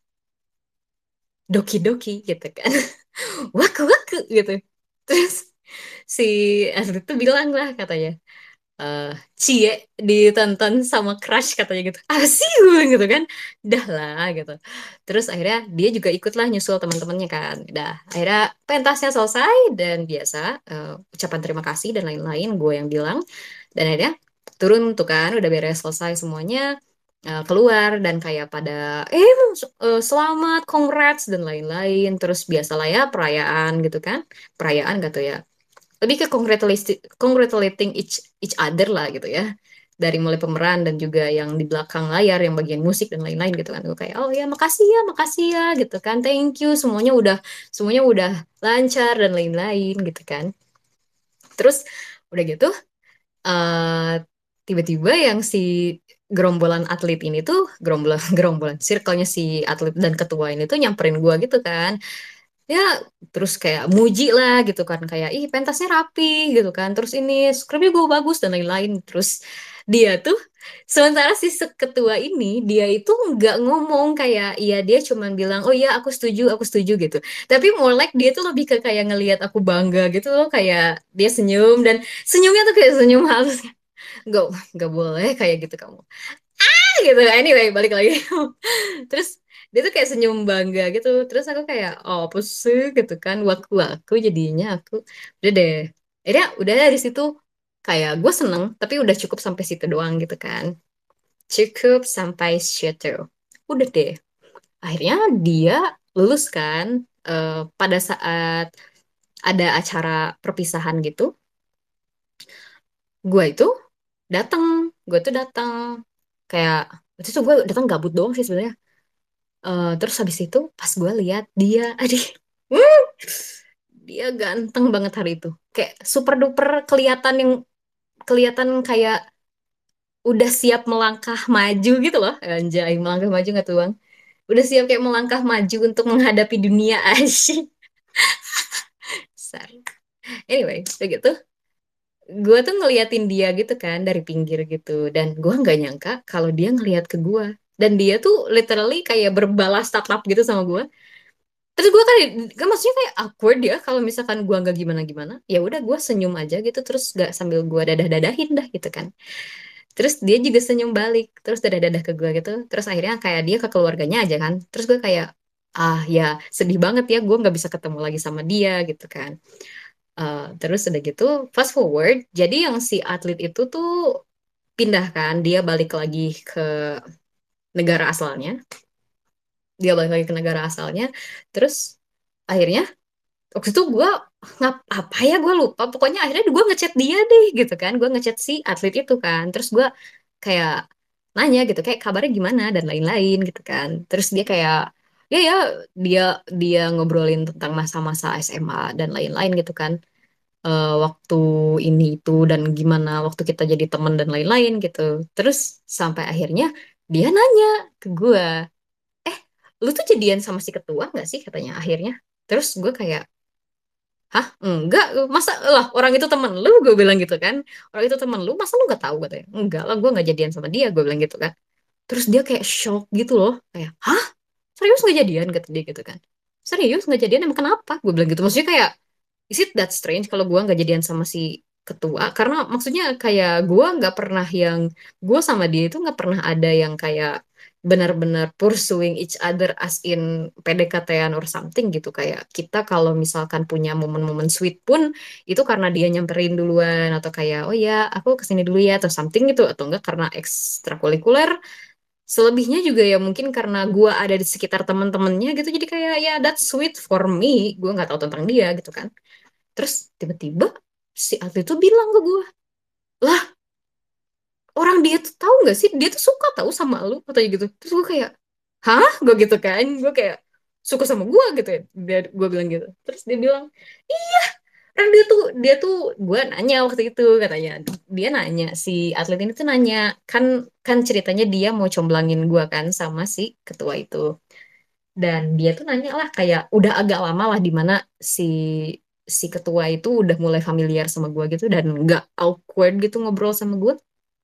doki-doki gitu kan waku-waku gitu terus si Astrid tuh bilang lah katanya eh Cie ditonton sama Crush katanya gitu apa sih gue gitu kan dah lah gitu terus akhirnya dia juga ikutlah nyusul teman-temannya kan dah akhirnya pentasnya selesai dan biasa ucapan terima kasih dan lain-lain gue yang bilang dan akhirnya turun tuh kan udah beres selesai semuanya keluar dan kayak pada selamat congrats dan lain-lain terus biasalah ya perayaan gitu kan perayaan gitu ya lebih ke congratulating each other lah gitu ya dari mulai pemeran dan juga yang di belakang layar yang bagian musik dan lain-lain gitu kan gue kayak oh ya makasih ya gitu kan thank you semuanya udah lancar dan lain-lain gitu kan terus udah gitu eh tiba-tiba yang si gerombolan atlet ini tuh gerombolan gerombolan circle-nya si atlet dan ketua ini tuh nyamperin gue gitu kan ya terus kayak muji lah gitu kan kayak ih pentasnya rapi gitu kan terus ini skripnya gue bagus dan lain-lain terus dia tuh sementara si ketua ini dia itu nggak ngomong kayak iya dia cuman bilang oh iya aku setuju gitu tapi more like dia tuh lebih ke kayak ngelihat aku bangga gitu loh kayak dia senyum dan senyumnya tuh kayak senyum halus nggak nggak boleh kayak gitu kamu gitu anyway balik lagi terus dia tuh kayak senyum bangga gitu terus aku kayak oh apa sih gitu kan waku aku jadinya aku udah deh akhirnya udah dari situ Kayak gue seneng, tapi udah cukup sampai situ doang gitu kan. Cukup sampai situ. Udah deh. Akhirnya dia lulus kan. Pada saat ada acara perpisahan gitu, gue itu datang. Gue tuh datang. Kayak, waktu itu gue datang gabut doang sih sebenarnya. Terus habis itu pas gue lihat dia, aduh, dia ganteng banget hari itu. Kayak super duper kelihatan kayak udah siap melangkah maju gitu loh. Anjay, melangkah maju nggak tuh Bang? Udah siap kayak melangkah maju untuk menghadapi dunia asyik. Sorry. Anyway, begitu. Gue tuh ngeliatin dia gitu kan dari pinggir gitu. Dan gue nggak nyangka kalau dia ngeliat ke gue. Dan dia tuh literally kayak berbalas tatap gitu sama gue. Terus gue kan maksudnya kayak awkward ya kalau misalkan gue nggak gimana-gimana. Ya udah gue senyum aja gitu terus gak sambil gue dadah-dadahin dah gitu kan. Terus dia juga senyum balik, terus dadah-dadah ke gue gitu. Terus akhirnya kayak dia ke keluarganya aja kan. Terus gue kayak, ah ya sedih banget ya gue nggak bisa ketemu lagi sama dia gitu kan. Terus udah gitu, fast forward, jadi yang si atlet itu tuh pindah kan, dia balik lagi ke negara asalnya. Dia balik lagi ke negara asalnya. Terus akhirnya waktu itu gue apa ya gue lupa pokoknya akhirnya gue ngechat dia deh gitu kan gue ngechat si atlet itu kan terus gue kayak nanya gitu kayak kabarnya gimana dan lain-lain gitu kan terus dia kayak ya ya dia dia ngobrolin tentang masa-masa SMA dan lain-lain gitu kan. Waktu ini itu dan gimana waktu kita jadi teman dan lain-lain gitu terus sampai akhirnya dia nanya ke gue, eh lu tuh jadian sama si ketua nggak sih katanya akhirnya. Terus gue kayak, hah? Enggak, masa lah orang itu temen lu, gue bilang gitu kan. Orang itu temen lu, masa lu gak tahu katanya. Enggak lah, gue gak jadian sama dia, gue bilang gitu kan. Terus dia kayak shock gitu loh. Kayak, hah? Serius gak jadian? Kata dia gitu kan. Serius gak jadian? Emang kenapa? Gue bilang gitu. Maksudnya kayak, is it that strange kalau gue nggak jadian sama si ketua? Karena maksudnya kayak gue nggak pernah yang gue sama dia itu nggak pernah ada yang kayak benar-benar pursuing each other as in PDKT-an or something gitu kayak kita kalau misalkan punya momen-momen sweet pun itu karena dia nyamperin duluan atau kayak oh ya aku kesini dulu ya atau something gitu atau enggak karena ekstrakurikuler. Selebihnya juga ya mungkin karena gue ada di sekitar teman-temannya gitu jadi kayak ya that's sweet for me gue nggak tahu tentang dia gitu kan. Terus tiba-tiba si atlet itu bilang ke gue, lah orang dia tuh tahu nggak sih dia tuh suka tahu sama lu katanya gitu. Terus gue kayak, hah? Gue gitu kan, gue kayak suka sama gue gitu ya. Gue bilang gitu. Terus dia bilang, iya, kan dia tuh gue nanya waktu itu katanya, dia nanya si atlet ini tuh nanya kan kan ceritanya dia mau comblangin gue kan sama si ketua itu. Dan dia tuh nanya lah kayak udah agak lama lah di mana si si ketua itu udah mulai familiar sama gue gitu dan nggak awkward gitu ngobrol sama gue.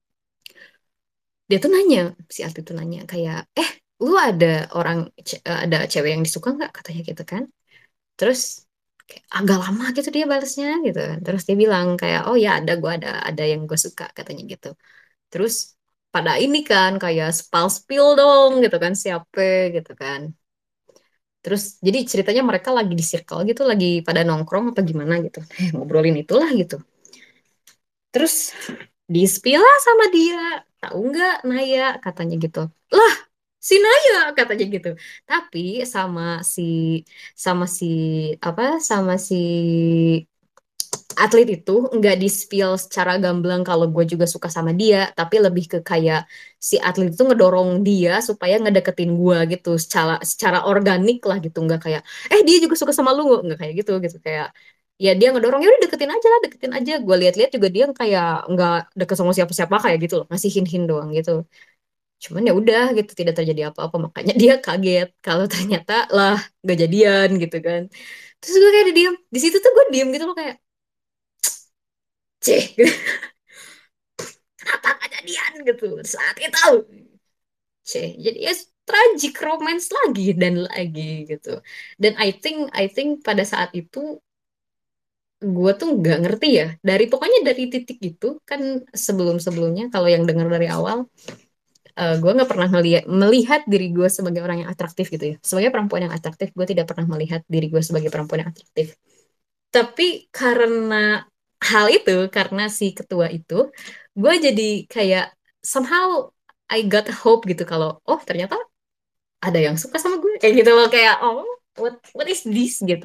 Dia tuh nanya, si Alti tuh nanya kayak, lu ada ada cewek yang disuka nggak katanya gitu kan? Terus kayak, agak lama gitu dia balasnya gitu kan. Terus dia bilang kayak, oh ya ada gue ada yang gue suka katanya gitu. Terus pada ini kan kayak spill dong gitu kan siapa gitu kan. Terus jadi ceritanya mereka lagi di circle gitu, lagi pada nongkrong apa gimana gitu. Ngobrolin itulah gitu. Terus di-spill lah sama dia. Tahu nggak Naya katanya gitu. Lah, si Naya katanya gitu. Tapi sama si sama si apa sama si atlet itu nggak di-spill secara gamblang kalau gue juga suka sama dia, tapi lebih ke kayak si atlet itu ngedorong dia supaya ngedeketin gue gitu secara secara organik lah gitu, nggak kayak dia juga suka sama lu nggak kayak gitu gitu kayak ya dia ngedorong ya udah deketin aja lah deketin aja. Gue lihat-lihat juga dia kayak nggak deket sama siapa-siapa kayak gitu loh, ngasih hin-hin doang gitu. Cuman ya udah gitu tidak terjadi apa-apa makanya dia kaget kalau ternyata lah nggak jadian gitu kan. Terus gue kayak diem di situ tuh gue diem gitu loh kayak ceh kenapa gak jadian gitu saat itu ceh jadi ya tragic romance lagi dan lagi gitu. Dan I think pada saat itu gue tuh nggak ngerti ya dari pokoknya dari titik itu kan sebelum-sebelumnya kalau yang dengar dari awal gue nggak pernah melihat diri gue sebagai orang yang atraktif gitu ya sebagai perempuan yang atraktif gue tidak pernah melihat diri gue sebagai perempuan yang atraktif tapi karena hal itu karena si ketua itu, gue jadi kayak somehow I got hope gitu kalau oh ternyata ada yang suka sama gue kayak gitu loh kayak oh what is this gitu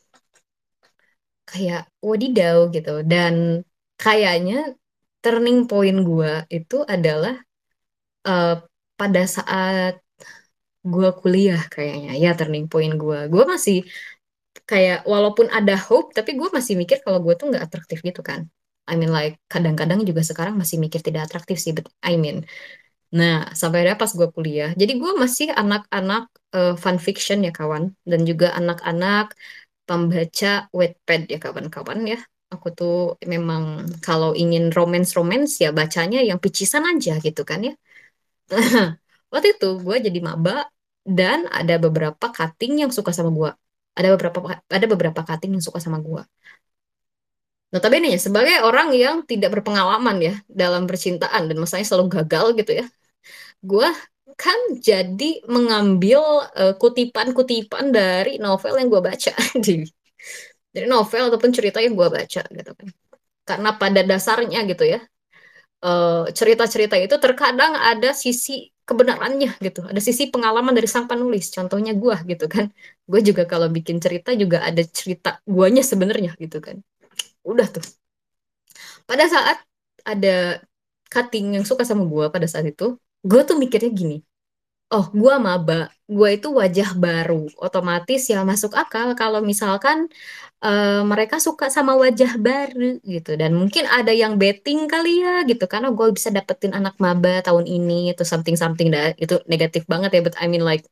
kayak wadidaw gitu dan kayaknya turning point gue itu adalah eh, pada saat gue kuliah kayaknya ya turning point gue masih kayak walaupun ada hope tapi gue masih mikir kalau gue tuh nggak atraktif gitu kan I mean like kadang-kadang juga sekarang masih mikir tidak atraktif sih but I mean nah sampai akhirnya pas gue kuliah jadi gue masih anak-anak fan fiction ya kawan dan juga anak-anak pembaca Wattpad ya kawan-kawan ya aku tuh memang kalau ingin romance-romance ya bacanya yang picisan aja gitu kan ya waktu itu gue jadi maba dan ada beberapa cutting yang suka sama gue ada beberapa cutting yang suka sama gue. Notabene ya, sebagai orang yang tidak berpengalaman ya dalam percintaan dan masalahnya selalu gagal gitu ya, gue kan jadi mengambil kutipan-kutipan dari novel yang gue baca dari novel ataupun cerita yang gue baca gitu kan. Karena pada dasarnya gitu ya, cerita-cerita itu terkadang ada sisi kebenarannya gitu, ada sisi pengalaman dari sang penulis. Contohnya gue gitu kan, gue juga kalau bikin cerita juga ada cerita guanya sebenarnya gitu kan. Udah tuh pada saat ada cutting yang suka sama gue pada saat itu, gue tuh mikirnya gini, oh gue maba, gue itu wajah baru, otomatis ya masuk akal kalau misalkan mereka suka sama wajah baru gitu, dan mungkin ada yang betting kali ya gitu, karena gue bisa dapetin anak maba tahun ini, itu something something dah, itu negatif banget ya, but I mean like,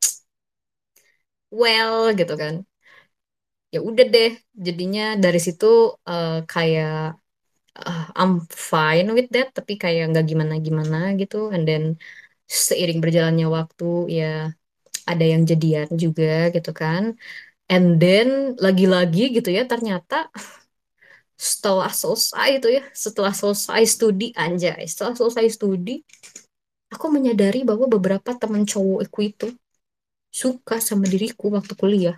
well gitu kan, ya udah deh, jadinya dari situ kayak I'm fine with that tapi kayak nggak gimana-gimana gitu and then seiring berjalannya waktu ya ada yang jadian juga gitu kan and then lagi-lagi gitu ya ternyata setelah selesai studi anjay setelah selesai studi aku menyadari bahwa beberapa teman cowokku itu suka sama diriku waktu kuliah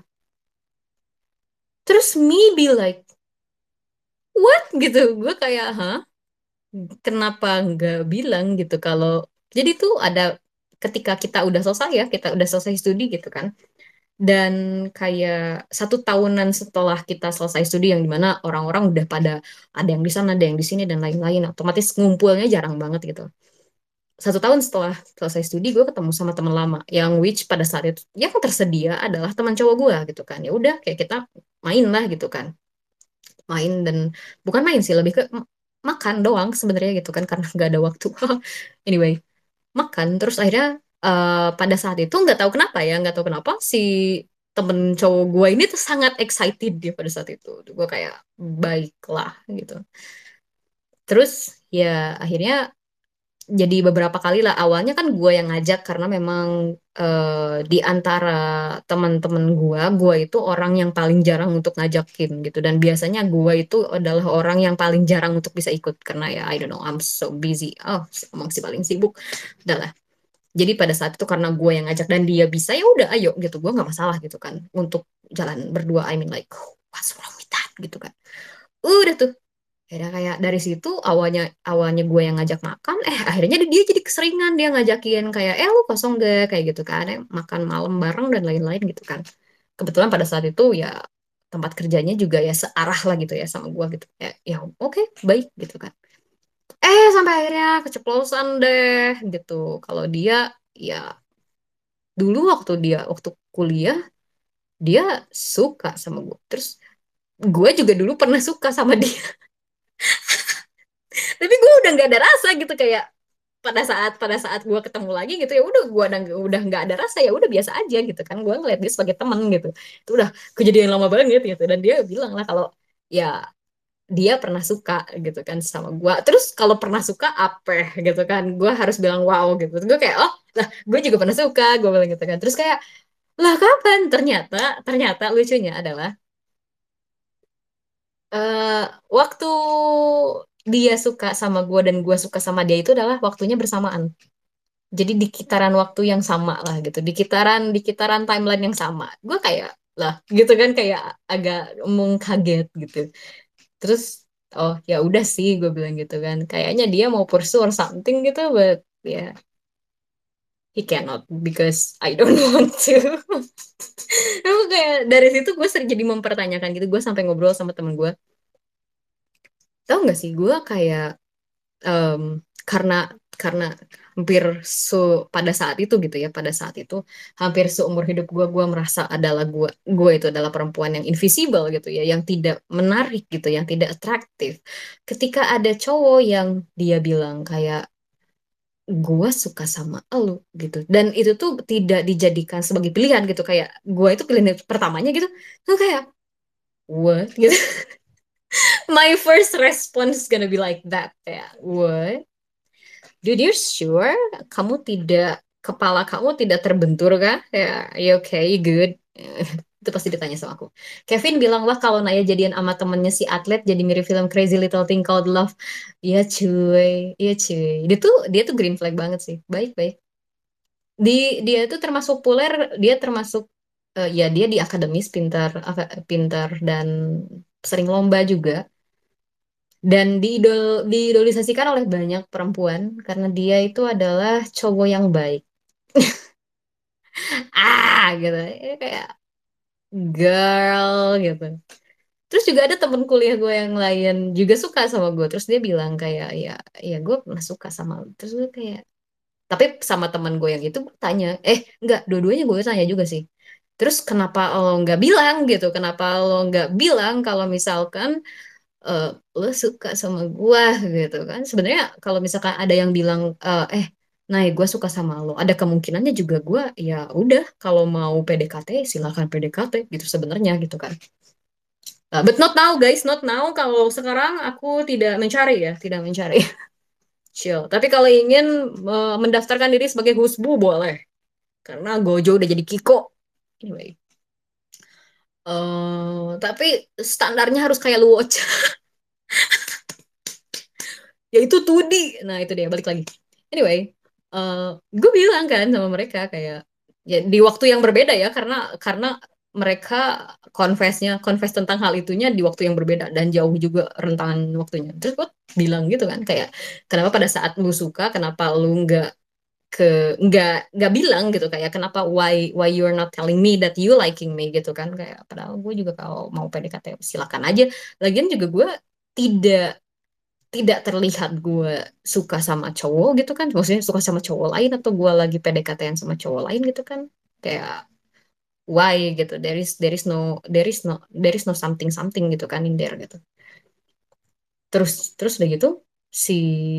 terus me be like what gitu gue kayak hah kenapa nggak bilang gitu kalau jadi tuh ada ketika kita udah selesai ya kita udah selesai studi gitu kan dan kayak 1 tahunan setelah kita selesai studi yang dimana orang-orang udah pada ada yang di sana ada yang di sini dan lain-lain otomatis ngumpulnya jarang banget gitu 1 tahun setelah selesai studi gue ketemu sama teman lama yang which pada saat itu yang tersedia adalah teman cowok gue gitu kan ya udah kayak kita main lah gitu kan main dan bukan main sih lebih ke makan doang sebenarnya gitu kan karena nggak ada waktu anyway makan terus akhirnya pada saat itu nggak tahu kenapa si temen cowok gue ini tuh sangat excited dia pada saat itu gue kayak baiklah gitu terus ya akhirnya jadi beberapa kali lah awalnya kan gue yang ngajak karena memang di antara teman-teman gue itu orang yang paling jarang untuk ngajakin gitu dan biasanya gue itu adalah orang yang paling jarang untuk bisa ikut karena ya I don't know I'm so busy oh emang sih paling sibuk udah lah jadi pada saat itu karena gue yang ngajak dan dia bisa ya udah ayo gitu gue nggak masalah gitu kan untuk jalan berdua I mean like what's wrong with that gitu kan udah tuh akhirnya kayak dari situ awalnya awalnya gue yang ngajak makan akhirnya dia jadi keseringan dia ngajakin kayak lu kosong gak kayak gitu kan makan malam bareng dan lain-lain gitu kan kebetulan pada saat itu ya tempat kerjanya juga ya searah lah gitu ya sama gue gitu ya ya oke baik gitu kan sampai akhirnya keceplosan deh gitu kalau dia ya dulu waktu kuliah dia suka sama gue terus gue juga dulu pernah suka sama dia tapi gue udah nggak ada rasa gitu kayak pada saat gue ketemu lagi gitu ya udah gue udah nggak ada rasa ya udah biasa aja gitu kan gue ngeliat dia sebagai teman gitu itu udah kejadian lama banget gitu dan dia bilang lah kalau ya dia pernah suka gitu kan sama gue terus kalau pernah suka apa gitu kan gue harus bilang wow gitu gue kayak oh lah gue juga pernah suka gue bilang gitu kan terus kayak lah kapan ternyata ternyata lucunya adalah eh waktu dia suka sama gue dan gue suka sama dia itu adalah waktunya bersamaan. Jadi di kitaran waktu yang sama lah gitu, di kitaran timeline yang sama. Gue kayak lah gitu kan kayak agak mengkaget gitu. Terus oh ya udah sih gue bilang gitu kan, kayaknya dia mau pursue or something gitu, but ya he cannot because I don't want to. Aku kayak dari situ gue sering jadi mempertanyakan gitu, gue sampai ngobrol sama temen gue, tau gak sih gue kayak em, karena karena hampir pada saat itu gitu ya, pada saat itu hampir seumur hidup gue merasa adalah gue itu adalah perempuan yang invisible gitu ya, yang tidak menarik gitu, yang tidak atraktif. Ketika ada cowok yang dia bilang kayak gue suka sama elu gitu, dan itu tuh tidak dijadikan sebagai pilihan gitu, kayak gue itu pilihan pertamanya gitu, tuh kayak what gitu. My first response gonna be like that, kayak what. Dude, you sure kamu tidak, kepala kamu tidak terbentur kah? Ya, you okay, you good. Itu pasti ditanya sama aku. Kevin bilang, wah kalau Naya jadian sama temennya si atlet jadi mirip film Crazy Little Thing Called Love. Iya cuy, iya cuy. Dia tuh green flag banget sih. Baik baik. Dia tuh termasuk populer, dia termasuk ya dia di akademis pintar, pintar dan sering lomba juga. Dan diidolisasikan oleh banyak perempuan karena dia itu adalah cowok yang baik. Gitu. Kayak girl gitu. Terus juga ada temen kuliah gue yang lain juga suka sama gue. Terus dia bilang kayak ya, ya gue pernah suka sama lu. Terus gue kayak, tapi sama temen gue yang itu gue tanya, enggak, dua-duanya gue tanya juga sih. Terus kenapa lo nggak bilang gitu? Kenapa lo nggak bilang kalau misalkan eh, lo suka sama gua gitu kan? Sebenarnya kalau misalkan ada yang bilang nah gue suka sama lo, ada kemungkinannya juga gua ya udah kalau mau PDKT silakan PDKT gitu sebenarnya gitu kan. But not now guys, not now. Kalau sekarang aku tidak mencari ya, tidak mencari. Chill. Tapi kalau ingin mendaftarkan diri sebagai husbu boleh, karena Gojo udah jadi Kiko. Anyway, tapi standarnya harus kayak Luwatch. Ya itu 2D. Nah itu dia, balik lagi. Anyway, gue bilang kan sama mereka kayak ya di waktu yang berbeda ya, karena mereka confess tentang hal itunya di waktu yang berbeda dan jauh juga rentangan waktunya. Terus gue bilang gitu kan kayak kenapa pada saat lu suka kenapa lu ke nggak bilang gitu, kayak kenapa why you're not telling me that you liking me gitu kan, kayak padahal gue juga kalau mau PDKT silakan aja. Lagian juga gue tidak tidak terlihat gue suka sama cowok gitu kan, maksudnya suka sama cowok lain atau gue lagi PDKT-an sama cowok lain gitu kan, kayak why gitu, there is no something something gitu kan in there gitu. Terus udah gitu si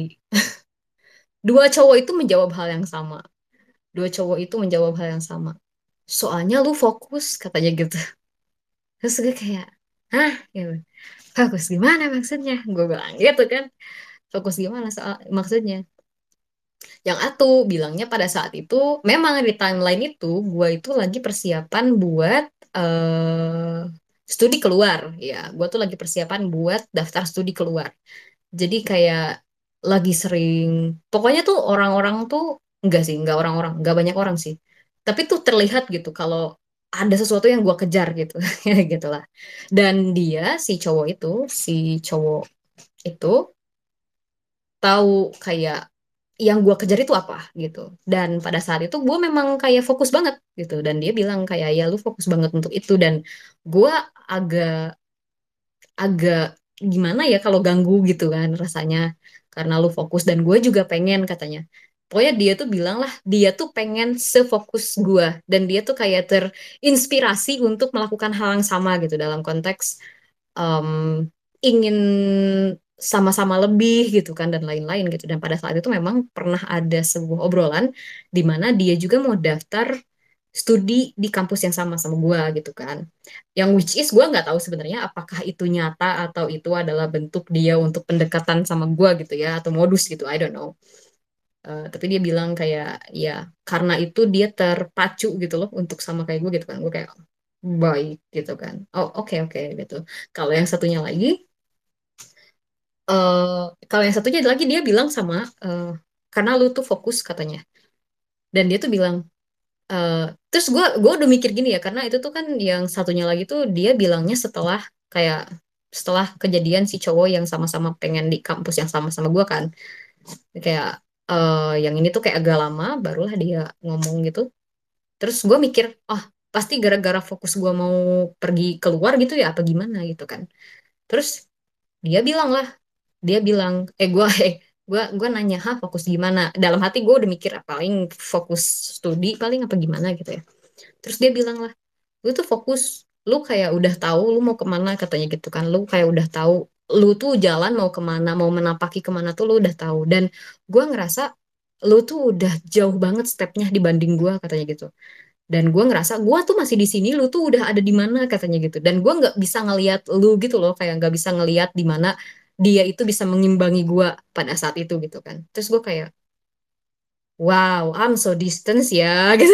dua cowok itu menjawab hal yang sama, dua cowok itu menjawab hal yang sama, soalnya lu fokus katanya gitu. Terus gue kayak hah gitu, fokus gimana maksudnya, gue bilang gitu kan, fokus gimana soal maksudnya. Yang Atu bilangnya pada saat itu memang di timeline itu gue itu lagi persiapan buat eh studi keluar. Ya, gue tuh lagi persiapan buat daftar studi keluar. Jadi kayak lagi sering, pokoknya tuh orang-orang tuh enggak sih, enggak orang-orang, enggak banyak orang sih. Tapi tuh terlihat gitu kalau ada sesuatu yang gue kejar gitu, ya gitu lah. Dan dia si cowok itu tahu kayak yang gue kejar itu apa gitu. Dan pada saat itu gue memang kayak fokus banget gitu. Dan dia bilang kayak ya lu fokus banget untuk itu. Dan gue agak agak gimana ya kalau ganggu gitu kan rasanya karena lu fokus dan gue juga pengen katanya. Pokoknya dia tuh bilang lah dia tuh pengen sefokus gue dan dia tuh kayak terinspirasi untuk melakukan hal yang sama gitu dalam konteks em, ingin sama-sama lebih gitu kan dan lain-lain gitu. Dan pada saat itu memang pernah ada sebuah obrolan di mana dia juga mau daftar studi di kampus yang sama sama gue gitu kan. Yang which is gue nggak tahu sebenarnya apakah itu nyata atau itu adalah bentuk dia untuk pendekatan sama gue gitu ya atau modus gitu, I don't know. Tapi dia bilang kayak ya karena itu dia terpacu gitu loh untuk sama kayak gue gitu kan. Gue kayak baik gitu kan. Oh oke oke gitu. Kalau yang satunya lagi, eh kalau yang satunya lagi dia bilang sama karena lu tuh fokus katanya. Dan dia tuh bilang eh terus gue udah mikir gini ya karena itu tuh kan yang satunya lagi tuh dia bilangnya setelah kayak setelah kejadian si cowok yang sama-sama pengen di kampus yang sama-sama gue kan, kayak yang ini tuh kayak agak lama barulah dia ngomong gitu. Terus gue mikir, ah pasti gara-gara fokus gue mau pergi keluar gitu ya apa gimana gitu kan. Terus dia bilang lah, dia bilang, gue gue nanya, hah fokus gimana? Dalam hati gue udah mikir, "Ah, paling fokus studi paling apa gimana gitu ya." Terus dia bilang lah, lu tuh fokus, lu kayak udah tahu lu mau kemana katanya gitu kan, lu kayak udah tahu lu tuh jalan mau kemana, mau menapaki kemana tuh lu udah tahu. Dan gue ngerasa lu tuh udah jauh banget stepnya dibanding gue katanya gitu. Dan gue ngerasa gue tuh masih di sini, lu tuh udah ada di mana katanya gitu. Dan gue nggak bisa ngelihat lu gitu loh, kayak nggak bisa ngelihat di mana dia itu bisa mengimbangi gue pada saat itu gitu kan. Terus gue kayak, wow, I'm so distance ya gitu.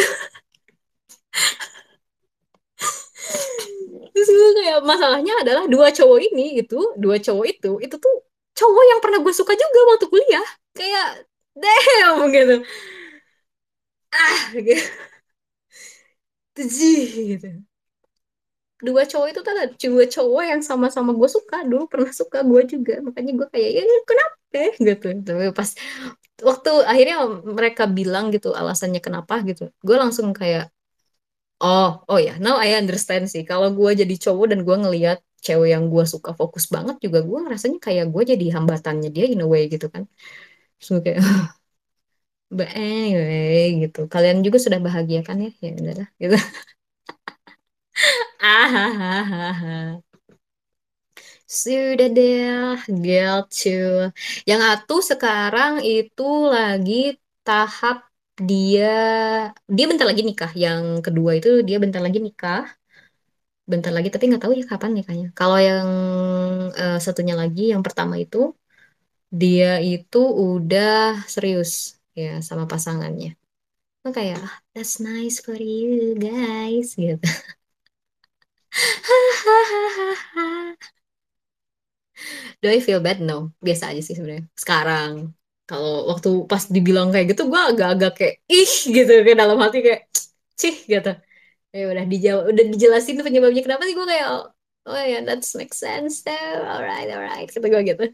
Terus gue kayak masalahnya adalah dua cowok ini gitu, dua cowok itu tuh cowok yang pernah gue suka juga waktu kuliah. Kayak damn gitu. Ah gitu. Gitu. Dua cowok itu tuh ada dua cowok yang sama-sama gue suka dulu pernah suka gue juga, makanya gue kayak ya kenapa gitu. Tapi pas waktu akhirnya mereka bilang gitu alasannya kenapa gitu, gue langsung kayak oh oh ya now I understand sih, kalau gue jadi cowok dan gue ngelihat cewek yang gue suka fokus banget juga, gue rasanya kayak gue jadi hambatannya dia in a way gitu kan. Terus gue kayak but anyway gitu, kalian juga sudah bahagia kan ya, ya udah lah gitu. Ah, sudah deh, gitu. Yang satu sekarang itu lagi tahap dia dia bentar lagi nikah. Yang kedua itu dia bentar lagi nikah, bentar lagi tapi nggak tahu ya kapan nikahnya. Kalau yang satunya lagi, yang pertama itu dia itu udah serius ya sama pasangannya. Nah, kayak "Ah, that's nice for you guys gitu." Do I feel bad? No. Biasa aja sih sebenarnya. Sekarang. Kalau waktu pas dibilang kayak gitu, gue agak-agak kayak, ih gitu. Kayak dalam hati kayak, cih gitu. Ya udah dijawab, udah dijelasin tuh penyebabnya kenapa sih gue kayak, oh, oh ya, that makes sense though. Alright, alright. Kata gue gitu.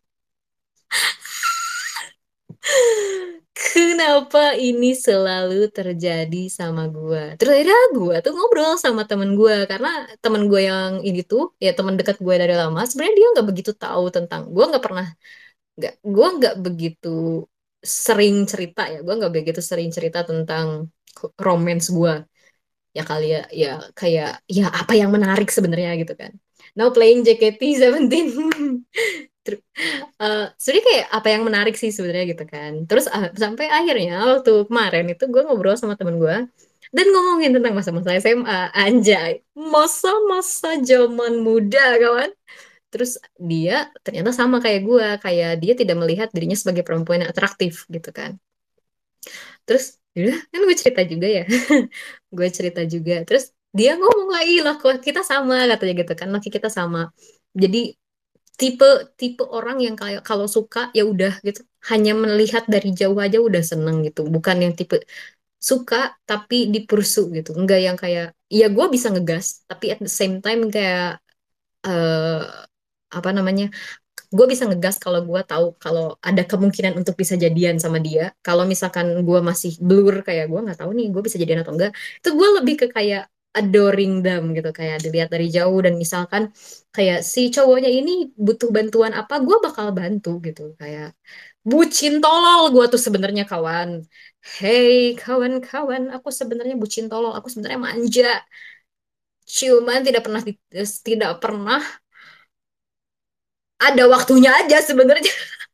Kenapa ini selalu terjadi sama gue? Terus akhirnya gue tuh ngobrol sama temen gue. Karena temen gue yang ini tuh, ya temen dekat gue dari lama. Sebenarnya dia nggak begitu tahu tentang, gue nggak pernah gue nggak begitu sering cerita ya, gue nggak begitu sering cerita tentang romance gue ya, kali ya, ya kayak ya apa yang menarik sebenarnya gitu kan, now playing JKT17. Ter- Sebenarnya kayak apa yang menarik sih sebenarnya gitu kan. Terus sampai akhirnya waktu kemarin itu gue ngobrol sama temen gue dan ngomongin tentang masa-masa SMA, anjay, masa-masa zaman muda kawan. Terus dia ternyata sama kayak gue, kayak dia tidak melihat dirinya sebagai perempuan yang atraktif gitu kan. Terus yaudah kan gue cerita juga ya, gue cerita juga. Terus dia ngomong lagi lah, kok kita sama katanya gitu kan, laki kita sama. Jadi tipe tipe orang yang kayak kalau suka ya udah gitu, hanya melihat dari jauh aja udah seneng gitu, bukan yang tipe suka tapi dipursu gitu, enggak yang kayak ya gue bisa ngegas tapi at the same time kayak eh apa namanya, gue bisa ngegas kalau gue tahu kalau ada kemungkinan untuk bisa jadian sama dia. Kalau misalkan gue masih blur kayak gue nggak tahu nih gue bisa jadian atau enggak, itu gue lebih ke kayak adoring them gitu, kayak dilihat dari jauh. Dan misalkan kayak si cowoknya ini butuh bantuan apa, gue bakal bantu gitu. Kayak bucin tolol gue tuh sebenarnya kawan. Hey kawan-kawan, aku sebenarnya bucin tolol, aku sebenarnya manja, cuman tidak pernah ada waktunya aja sebenarnya.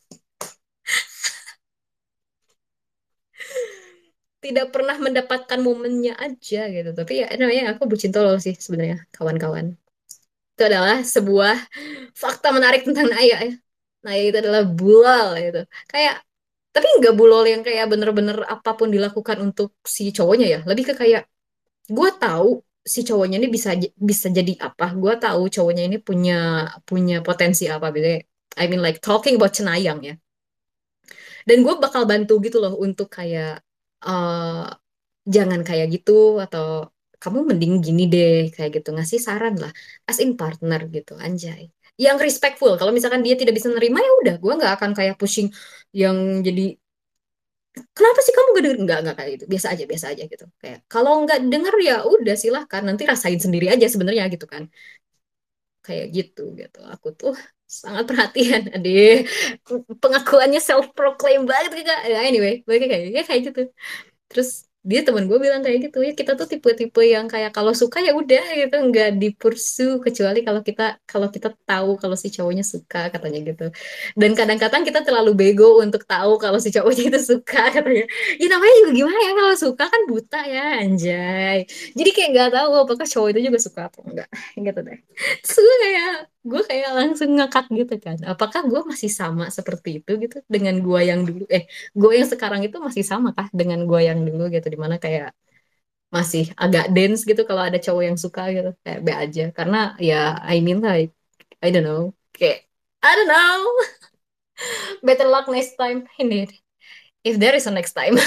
Tidak pernah mendapatkan momennya aja gitu. Tapi ya namanya aku bucin tolol sih sebenarnya kawan-kawan. Itu adalah sebuah fakta menarik tentang Naya ya. Naya itu adalah bulal gitu. Kayak tapi nggak bulol yang kayak bener-bener apapun dilakukan untuk si cowoknya ya. Lebih ke kayak gue tahu si cowoknya ini bisa jadi apa. Gue tahu cowoknya ini punya punya potensi apa. Gitu. I mean like talking about Cenayang ya. Dan gue bakal bantu gitu loh untuk kayak eh jangan kayak gitu, atau kamu mending gini deh kayak gitu, ngasih saran lah as in partner gitu anjay. yang respectful. Kalau misalkan dia tidak bisa nerima ya udah, gue nggak akan kayak pushing yang jadi kenapa sih kamu gak denger? Nggak kayak gitu. Biasa aja gitu. Kayak kalau nggak denger ya udah silahkan nanti rasain sendiri aja sebenarnya gitu kan. Kayak gitu gitu. Aku tuh sangat perhatian, adeh. Pengakuannya self proclaim banget Kak. Ya, anyway, kayak gitu. Terus dia teman gue bilang kayak gitu ya, kita tuh tipe-tipe yang kayak kalau suka ya udah gitu, nggak dipursu kecuali kalau kita tahu kalau si cowoknya suka katanya gitu. Dan kadang-kadang kita terlalu bego untuk tahu kalau si cowoknya itu suka katanya. Ya namanya juga gimana ya, kalau suka kan buta ya anjay. Jadi kayak nggak tahu apakah cowok itu juga suka atau enggak gitu deh. Terus gue kayak langsung ngakak gitu kan, apakah gue masih sama seperti itu gitu dengan gue yang dulu, gue yang sekarang itu masih sama kah dengan gue yang dulu gitu, dimana kayak masih agak dance gitu kalau ada cowok yang suka gitu, kayak be aja karena ya I mean like I don't know, kayak I don't know, better luck next time ini if there is a next time.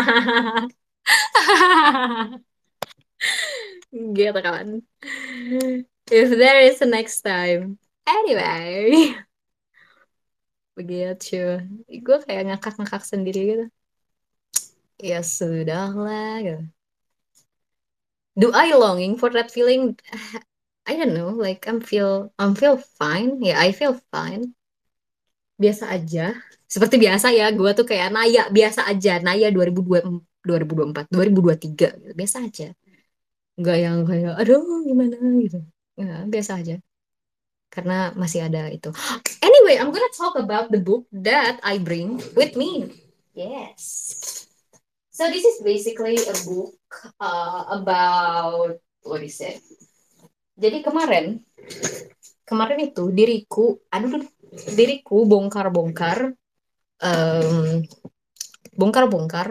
Gitu kan, if there is a next time, anyway. Begitu gue kayak ngakak-ngakak sendiri gitu, ya sudah lah gitu. Do I longing for that feeling? I don't know, like I'm feel fine. Ya, I feel fine. Biasa aja. Seperti biasa ya, gue tuh kayak Naya biasa aja. Naya 2024, 2023 gitu. Biasa aja. Enggak yang kayak aduh gimana gitu. Ya, biasa aja. Karena masih ada itu. Anyway, I'm gonna talk about the book that I bring with me. Yes. So this is basically a book about what is it? Jadi kemarin kemarin itu diriku bongkar-bongkar, em, bongkar-bongkar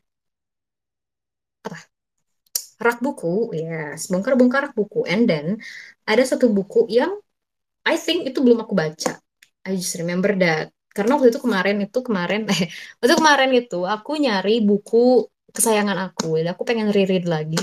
apa rak buku, yes, bongkar-bongkar rak buku, and then ada satu buku yang I think itu belum aku baca. I just remember that karena waktu itu kemarin itu aku nyari buku kesayangan aku, jadi aku pengen reread lagi.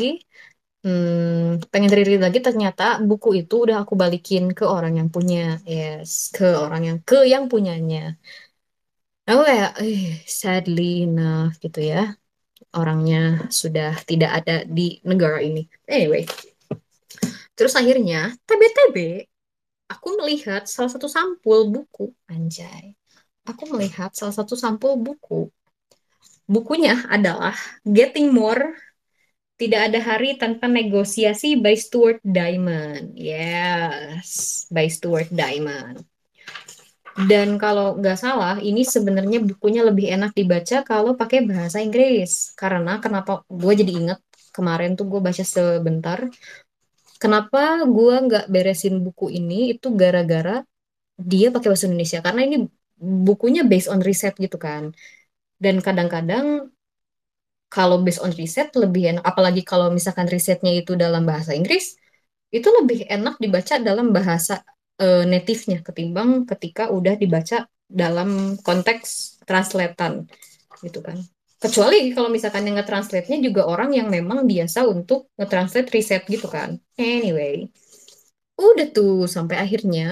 Pengen reread lagi, ternyata buku itu udah aku balikin ke orang yang punya, yes, ke yang punyanya. Aku kayak, sadly enough gitu ya, orangnya sudah tidak ada di negara ini. Anyway, terus akhirnya TB-TB aku melihat salah satu sampul buku, anjay. Aku melihat salah satu sampul buku. Bukunya adalah Getting More, Tidak Ada Hari Tanpa Negosiasi by Stuart Diamond. Yes, by Stuart Diamond. Dan kalau nggak salah, ini sebenarnya bukunya lebih enak dibaca kalau pakai bahasa Inggris. Karena kenapa gue jadi inget kemarin tuh gue baca sebentar. Kenapa gue nggak beresin buku ini itu gara-gara dia pakai bahasa Indonesia. Karena ini bukunya based on riset gitu kan. Dan kadang-kadang kalau based on riset lebih enak, apalagi kalau misalkan risetnya itu dalam bahasa Inggris, itu lebih enak dibaca dalam bahasa native-nya ketimbang ketika udah dibaca dalam konteks translatean gitu kan. Kecuali kalau misalkan yang nge-translate-nya juga orang yang memang biasa untuk nge-translate riset gitu kan. Anyway, udah tuh sampai akhirnya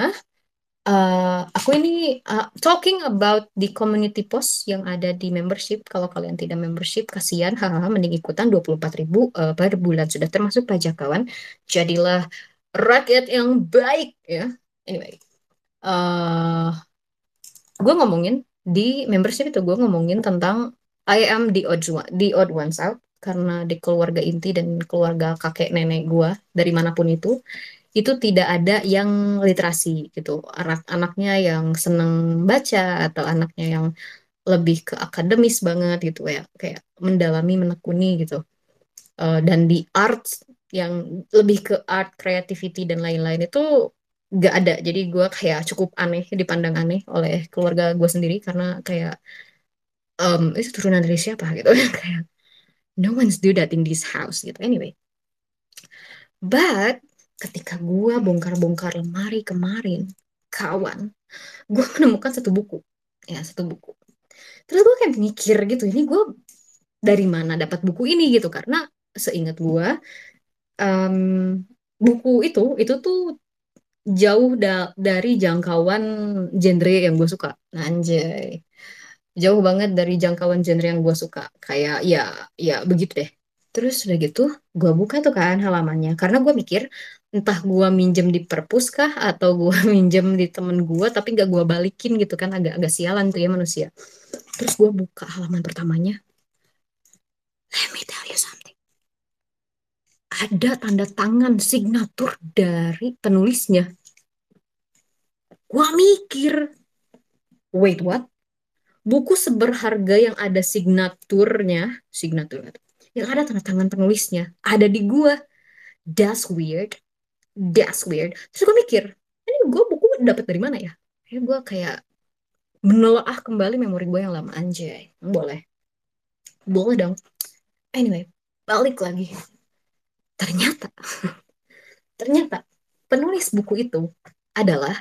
aku ini talking about the community post yang ada di membership. Kalau kalian tidak membership, kasihan, hahaha, mending ikutan 24.000 per bulan sudah termasuk pajak kawan. Jadilah rakyat yang baik ya. Anyway, eh gue ngomongin di membership itu, gue ngomongin tentang I am the odd ones out, karena di keluarga inti dan keluarga kakek nenek gue dari manapun itu tidak ada yang literasi gitu. Anak-anaknya yang seneng baca atau anaknya yang lebih ke akademis banget gitu ya, kayak mendalami, menekuni gitu. Dan di arts yang lebih ke art, creativity dan lain-lain itu gak ada. Jadi gue kayak cukup aneh, dipandang aneh oleh keluarga gue sendiri karena kayak itu turunan dari siapa gitu. Kayak no one's do that in this house gitu. Anyway, but ketika gue bongkar-bongkar lemari kemarin, kawan, gue menemukan satu buku, ya satu buku. Terus gue kayak mikir gitu, ini gue dari mana dapat buku ini gitu, karena seingat gue, em, buku itu tuh jauh dari jangkauan genre yang gue suka. Nah, anjay. Jauh banget dari jangkauan genre yang gue suka. Kayak ya begitu deh. Terus udah gitu, gue buka tuh kan halamannya. Karena gue mikir, entah gue minjem di perpus kah, atau gue minjem di temen gue, tapi gak gue balikin gitu kan. Agak-agak sialan tuh ya manusia. Terus gue buka halaman pertamanya. Let me tell you something. Ada tanda tangan signatur dari penulisnya. Gue mikir, wait what? Buku seberharga yang ada signatur, yang ada tanda tangan penulisnya, ada di gua. That's weird, that's weird. Terus gue mikir, ini gue buku dapat dari mana ya? Ya gue kayak menelaah kembali memori gue yang lama. Anjay, boleh, boleh dong. Anyway, balik lagi. Ternyata, ternyata penulis buku itu adalah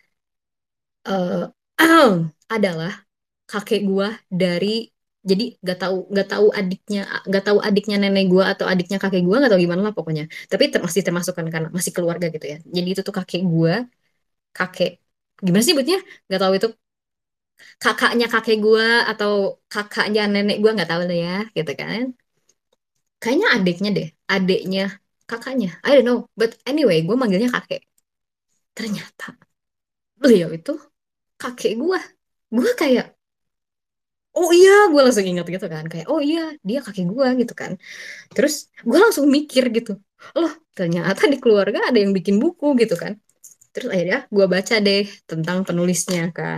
eh adalah kakek gua dari, jadi gak tahu adiknya nenek gua atau adiknya kakek gua, gak tahu gimana lah pokoknya, tapi masih termasuk kan karena masih keluarga gitu ya, jadi itu tuh kakek gua, kakek gimana sih sebutnya, gak tahu itu kakaknya kakek gua atau kakaknya nenek gua, nggak tahu lah ya gitu kan, kayaknya adiknya deh, adiknya kakaknya, I don't know, but anyway gua manggilnya kakek. Ternyata beliau itu kakek gua kayak, oh iya, gue langsung ingat gitu kan, kayak oh iya dia kakek gue gitu kan. Terus gue langsung mikir gitu, loh ternyata di keluarga ada yang bikin buku gitu kan. Terus akhirnya gue baca deh tentang penulisnya kan.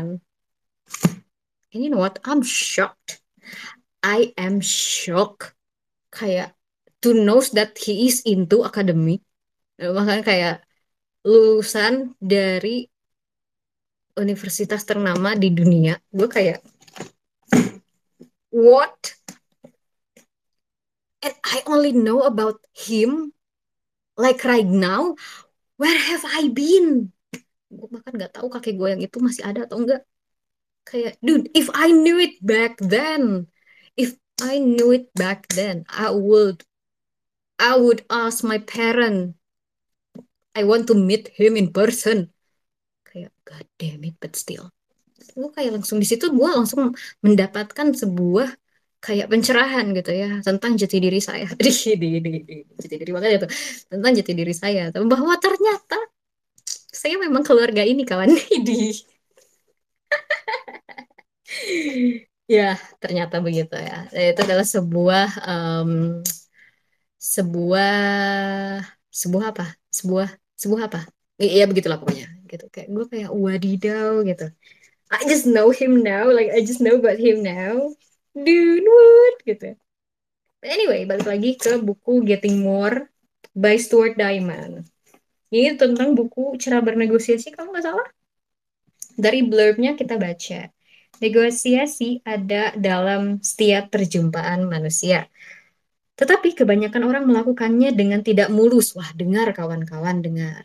And you know what? I'm shocked. I am shocked. Kayak to know that he is into academic. Makanya kayak lulusan dari universitas ternama di dunia. Gue kayak, what? And I only know about him like right now. Where have I been? Gue bahkan nggak tahu kakek gue yang itu masih ada atau enggak. Kayak, dude, if I knew it back then, if I knew it back then, I would ask my parent. I want to meet him in person. Kayak, god damn it, but still. Gue kayak langsung di situ, gue langsung mendapatkan sebuah kayak pencerahan gitu ya tentang jati diri saya. Di jati diri makanya tuh tentang jati diri saya, bahwa ternyata saya memang keluarga ini kawan. Di ya, ternyata begitu ya. Itu adalah sebuah sebuah apa? Sebuah sebuah apa? Iya begitulah pokoknya. Gitu kayak gue kayak wadidaw gitu. I just know him now, like I just know about him now. Dude, what? Gitu. But anyway, balik lagi ke buku Getting More by Stuart Diamond. Ini tentang buku cara bernegosiasi kalau nggak salah. Dari blurbnya kita baca. Negosiasi ada dalam setiap perjumpaan manusia. Tetapi kebanyakan orang melakukannya dengan tidak mulus. Wah, dengar kawan-kawan, dengar.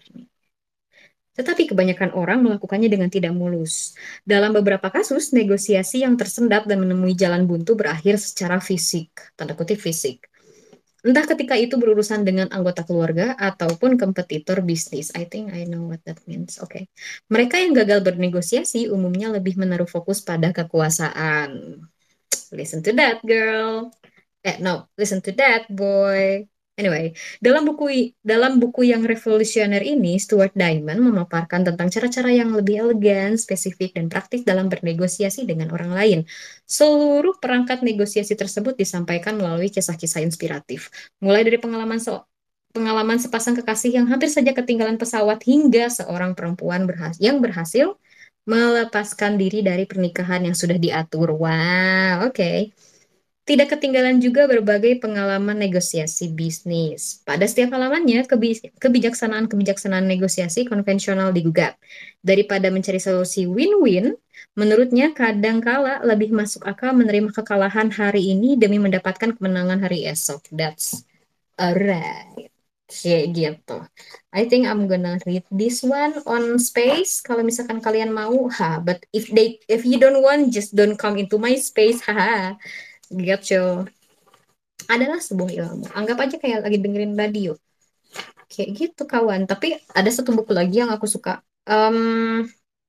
Tetapi kebanyakan orang melakukannya dengan tidak mulus. Dalam beberapa kasus, negosiasi yang tersendat dan menemui jalan buntu berakhir secara fisik, tanda kutip fisik. Entah ketika itu berurusan dengan anggota keluarga ataupun kompetitor bisnis. I think I know what that means. Oke. Okay. Mereka yang gagal bernegosiasi umumnya lebih menaruh fokus pada kekuasaan. Listen to that, girl. No, listen to that, boy. Anyway, dalam buku yang revolusioner ini, Stuart Diamond memaparkan tentang cara-cara yang lebih elegan, spesifik, dan praktis dalam bernegosiasi dengan orang lain. Seluruh perangkat negosiasi tersebut disampaikan melalui kisah-kisah inspiratif, mulai dari pengalaman sepasang kekasih yang hampir saja ketinggalan pesawat hingga seorang perempuan yang berhasil melepaskan diri dari pernikahan yang sudah diatur. Wow, oke. Okay. Tidak ketinggalan juga berbagai pengalaman negosiasi bisnis. Pada setiap halamannya, kebijaksanaan-kebijaksanaan negosiasi konvensional digugat. Daripada mencari solusi win-win, menurutnya kadangkala lebih masuk akal menerima kekalahan hari ini demi mendapatkan kemenangan hari esok. That's alright. Kayak gitu. I think I'm gonna read this one on space. Kalau misalkan kalian mau, but if you don't want, just don't come into my space, haha. Gitu. Adalah sebuah ilmu. Anggap aja kayak lagi dengerin radio. Kayak gitu kawan. Tapi ada satu buku lagi yang aku suka. Um,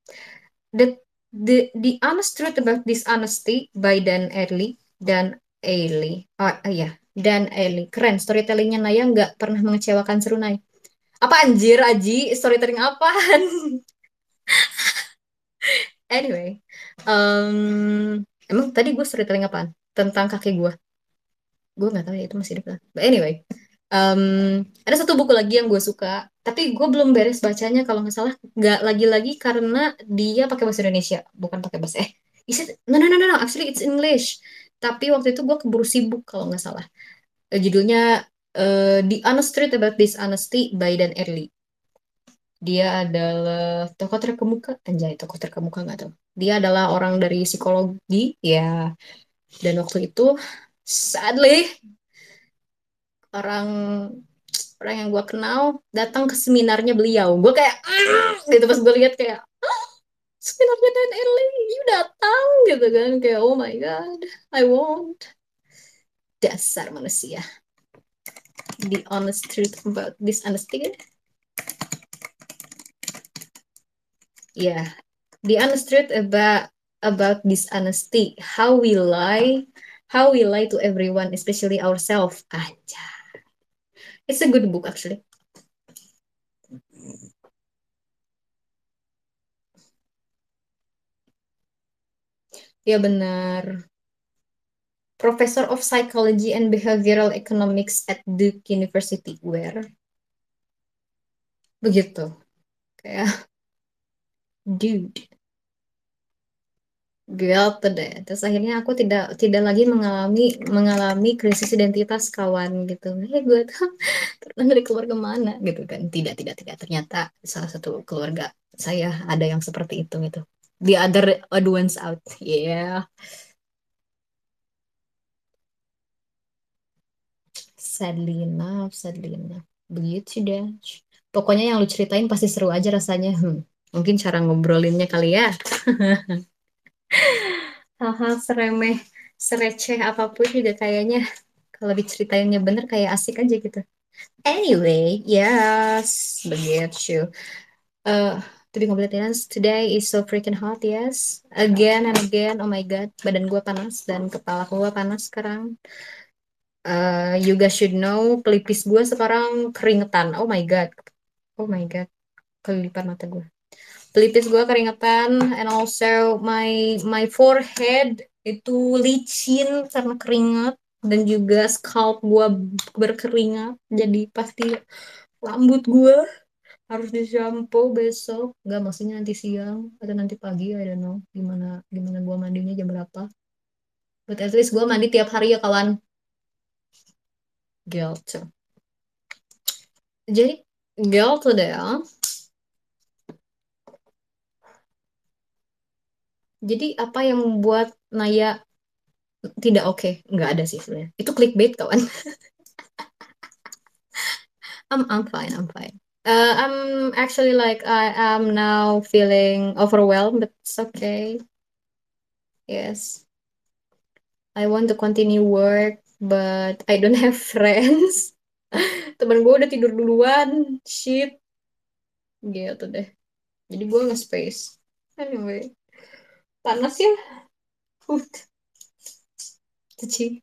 the Honest Truth About Dishonesty by Dan Ariely. Dan Ariely. Oh iya, Dan Ariely. Keren. Storytellingnya Naya nggak pernah mengecewakan Serunai. Apa anjir, Aji? Storytelling apaan? Anyway, emang tadi gue storytelling apaan? Tentang kakek gue. Gue nggak tahu ya itu masih hidup lah. But anyway, um, ada satu buku lagi yang gue suka, tapi gue belum beres bacanya kalau nggak salah. Nggak lagi-lagi karena dia pakai bahasa Indonesia, bukan pakai bahasa is it? No, no, no, no, no. Actually it's English. Tapi waktu itu gue keburu sibuk kalau nggak salah. Judulnya The Honest Truth About Dishonesty by Dan Ariely. Dia adalah tokoh terkemuka, anjay tokoh terkemuka nggak tahu. Dia adalah orang dari psikologi, ya. Dan waktu itu, sadly, orang orang yang gue kenal datang ke seminarnya beliau. Gue kayak, gitu pas gue lihat kayak, seminarnya Dan Eli, you datang gitu kan. Kayak, oh my God, I want. Dasar manusia. The honest truth about this honesty. Yeah, the honest truth about dishonesty, how we lie to everyone, especially ourselves. Aja, it's a good book actually. Ya benar. Professor of Psychology and Behavioral Economics at Duke University, where begitu kayak dude. Gitu deh. Terus akhirnya aku tidak tidak lagi mengalami mengalami krisis identitas kawan gitu. Gue tuh ternyata dari keluarga mana gitu kan. Tidak. Ternyata salah satu keluarga saya ada yang seperti itu gitu. The other odd ones out. Yeah. Sadly enough. Begitu deh. Pokoknya yang lu ceritain pasti seru aja rasanya. Mungkin cara ngobrolinnya kali ya. Hal-hal seremeh, sereceh apapun juga kayaknya kalau diceritainnya bener kayak asik aja gitu. Anyway, yes, begitu. Uh, to be completely honest, today is so freaking hot, yes. Again and again, oh my God, badan gue panas dan kepala gue panas sekarang. You guys should know, pelipis gue sekarang keringetan. Oh my God, oh my God, kelipan mata gue. Pelipis gue keringetan, and also my forehead itu licin karena keringat, dan juga scalp gue berkeringat, jadi pasti rambut gue harus shampoo besok. Nggak, maksudnya nanti siang atau nanti pagi, I don't know gimana gimana gue mandinya jam berapa, but at least gue mandi tiap hari ya kawan. Gitu. Jadi gitu deh ya. Jadi apa yang membuat Naya tidak oke? Nggak ada sih sebenarnya, itu clickbait kawan. I'm fine. I'm fine. I'm actually like I am now feeling overwhelmed, but it's okay. Yes, I want to continue work, but I don't have friends. Temen gue udah tidur duluan. Shit, gitu deh. Jadi gue nge-space. Anyway, panas ya. Cuci.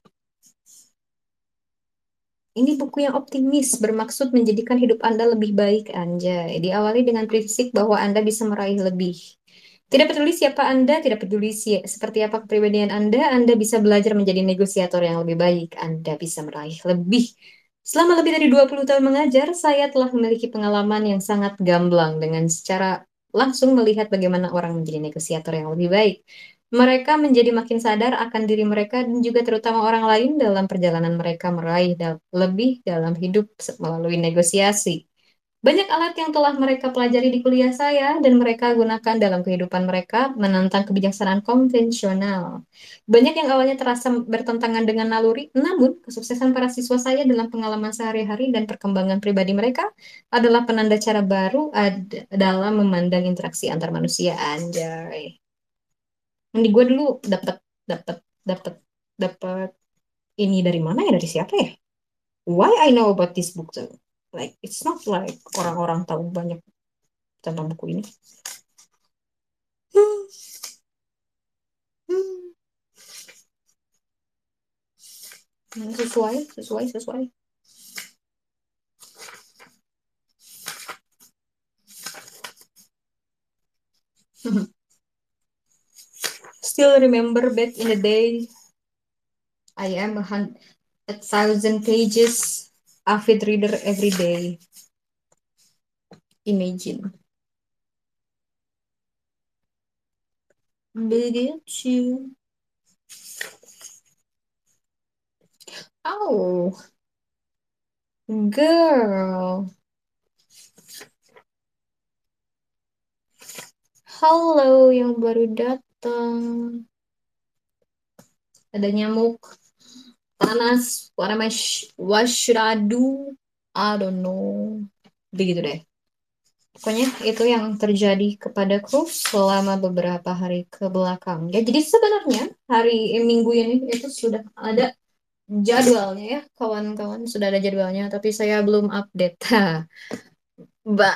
Ini buku yang optimis, bermaksud menjadikan hidup Anda lebih baik, anjay. Diawali dengan prinsip bahwa Anda bisa meraih lebih. Tidak peduli siapa Anda, tidak peduli seperti apa kepribadian Anda bisa belajar menjadi negosiator yang lebih baik. Anda bisa meraih lebih. Selama lebih dari 20 tahun mengajar, saya telah memiliki pengalaman yang sangat gamblang dengan secara langsung melihat bagaimana orang menjadi negosiator yang lebih baik. Mereka menjadi makin sadar akan diri mereka dan juga terutama orang lain dalam perjalanan mereka meraih lebih dalam hidup melalui negosiasi. Banyak alat yang telah mereka pelajari di kuliah saya dan mereka gunakan dalam kehidupan mereka menantang kebijaksanaan konvensional. Banyak yang awalnya terasa bertentangan dengan naluri, namun kesuksesan para siswa saya dalam pengalaman sehari-hari dan perkembangan pribadi mereka adalah penanda cara baru dalam memandang interaksi antar manusia. Anjay. Ini gue dulu dapat dapat dapat dapat ini dari mana ya, dari siapa ya? Why I know about this book tuh? Like it's not like orang-orang tahu banyak tentang buku ini. Sesuai, sesuai, sesuai. Still remember back in the day, I am 1,000 pages avid reader every day. Imagine. Begitu. Oh, girl. Halo yang baru datang. Ada nyamuk panas. What should I do? I don't know. Begitu deh. Pokoknya itu yang terjadi kepadaku selama beberapa hari ke belakang. Ya, jadi sebenarnya Minggu ini itu sudah ada jadwalnya ya, kawan-kawan sudah ada jadwalnya, tapi saya belum update. Mbak,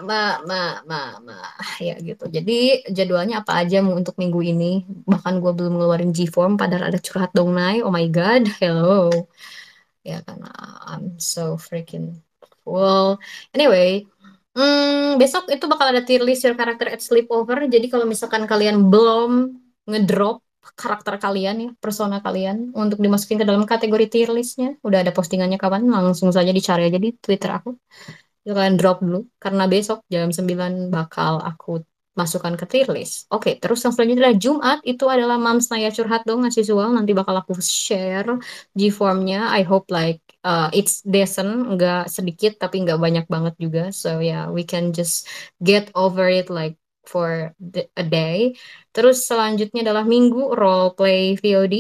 ya gitu. Jadi jadwalnya apa aja untuk minggu ini? Bahkan gue belum ngeluarin G-form, padahal ada curhat dong, Nay. Oh my God, hello. Ya karena I'm so freaking full. Anyway, besok itu bakal ada tier list your character at sleepover. Jadi kalau misalkan kalian belum ngedrop karakter kalian ya, persona kalian untuk dimasukin ke dalam kategori tier listnya, udah ada postingannya kawan, langsung saja dicari aja di Twitter aku. Itu kalian drop dulu karena besok jam 9 bakal aku masukkan ke tier list. Oke, terus yang selanjutnya adalah Jumat itu adalah Mams Naya curhat dong ngasih soal nanti bakal aku share G-formnya. I hope like it's decent, nggak sedikit tapi nggak banyak banget juga. So yeah, we can just get over it like for a day. Terus selanjutnya adalah Minggu role play VOD.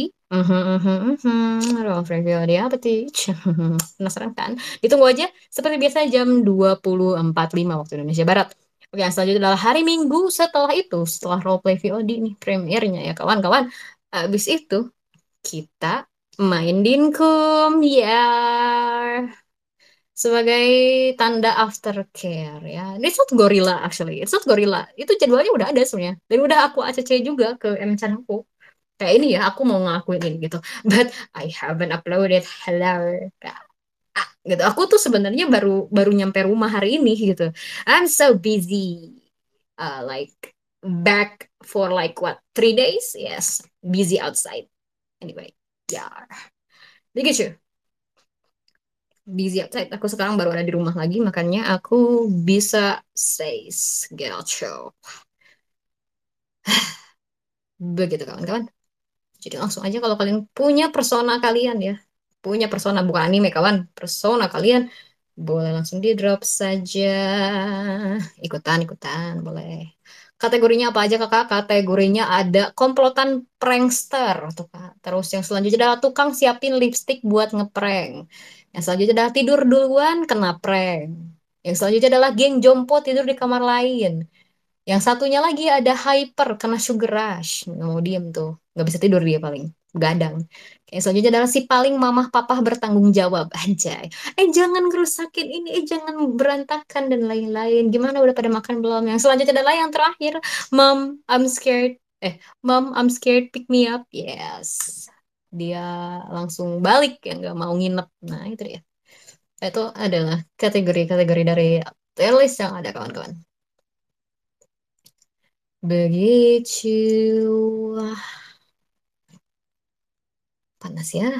Role play VOD apa sih? Penasaran kan? Ditunggu aja seperti biasa jam 20.45 waktu Indonesia Barat. Oke, yang selanjutnya adalah hari Minggu setelah itu, setelah roleplay VOD nih, premiernya ya kawan-kawan. Habis itu, kita main Dinkum, ya. Sebagai tanda aftercare ya. It's not gorilla actually. It's not gorilla. Itu jadwalnya udah ada sebenarnya. Dan udah aku ACC juga ke M-Chan aku. Kayak ini ya, aku mau ngelakuin ini gitu. But I haven't uploaded. Hello gitu. Aku tuh sebenarnya baru baru nyampe rumah hari ini gitu. I'm so busy. Like back for like what 3 days? Yes, busy outside. Anyway, yeah. Begitu. Busy outside. Aku sekarang baru ada di rumah lagi, makanya aku bisa say girl show. Begitu kawan-kawan. Jadi langsung aja kalau kalian punya persona kalian ya, punya persona bukan anime kawan, persona kalian boleh langsung di drop saja. Ikutan boleh. Kategorinya apa aja kakak? Kategorinya ada komplotan prankster tuh kak. Terus yang selanjutnya adalah tukang siapin lipstick buat ngeprank. Yang selanjutnya adalah tidur duluan kena prank. Yang selanjutnya adalah geng jompo tidur di kamar lain. Yang satunya lagi ada hyper kena sugar rush. Nggak mau diem tuh. Nggak bisa tidur dia paling. Gadang. Yang selanjutnya adalah si paling mamah papah bertanggung jawab. Anjay. Jangan ngerusakin ini. Jangan berantakan dan lain-lain. Gimana udah pada makan belum? Yang selanjutnya adalah yang terakhir. Mom, I'm scared. Mom, I'm scared. Pick me up. Yes. Dia langsung balik ya. Nggak mau nginep. Nah itu dia. Itu adalah kategori-kategori dari playlist yang ada kawan-kawan. Begitu. Wah, panas ya.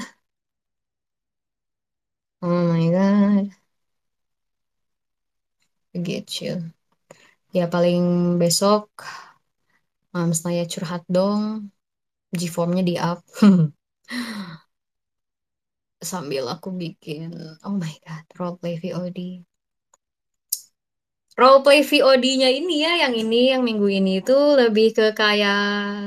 Oh my God. Begitu. Ya paling besok Mams Naya curhat dong. G-formnya di up. Sambil aku bikin, oh my God, roleplay VOD. Roleplay VOD-nya ini ya, yang ini, yang minggu ini itu lebih ke kayak,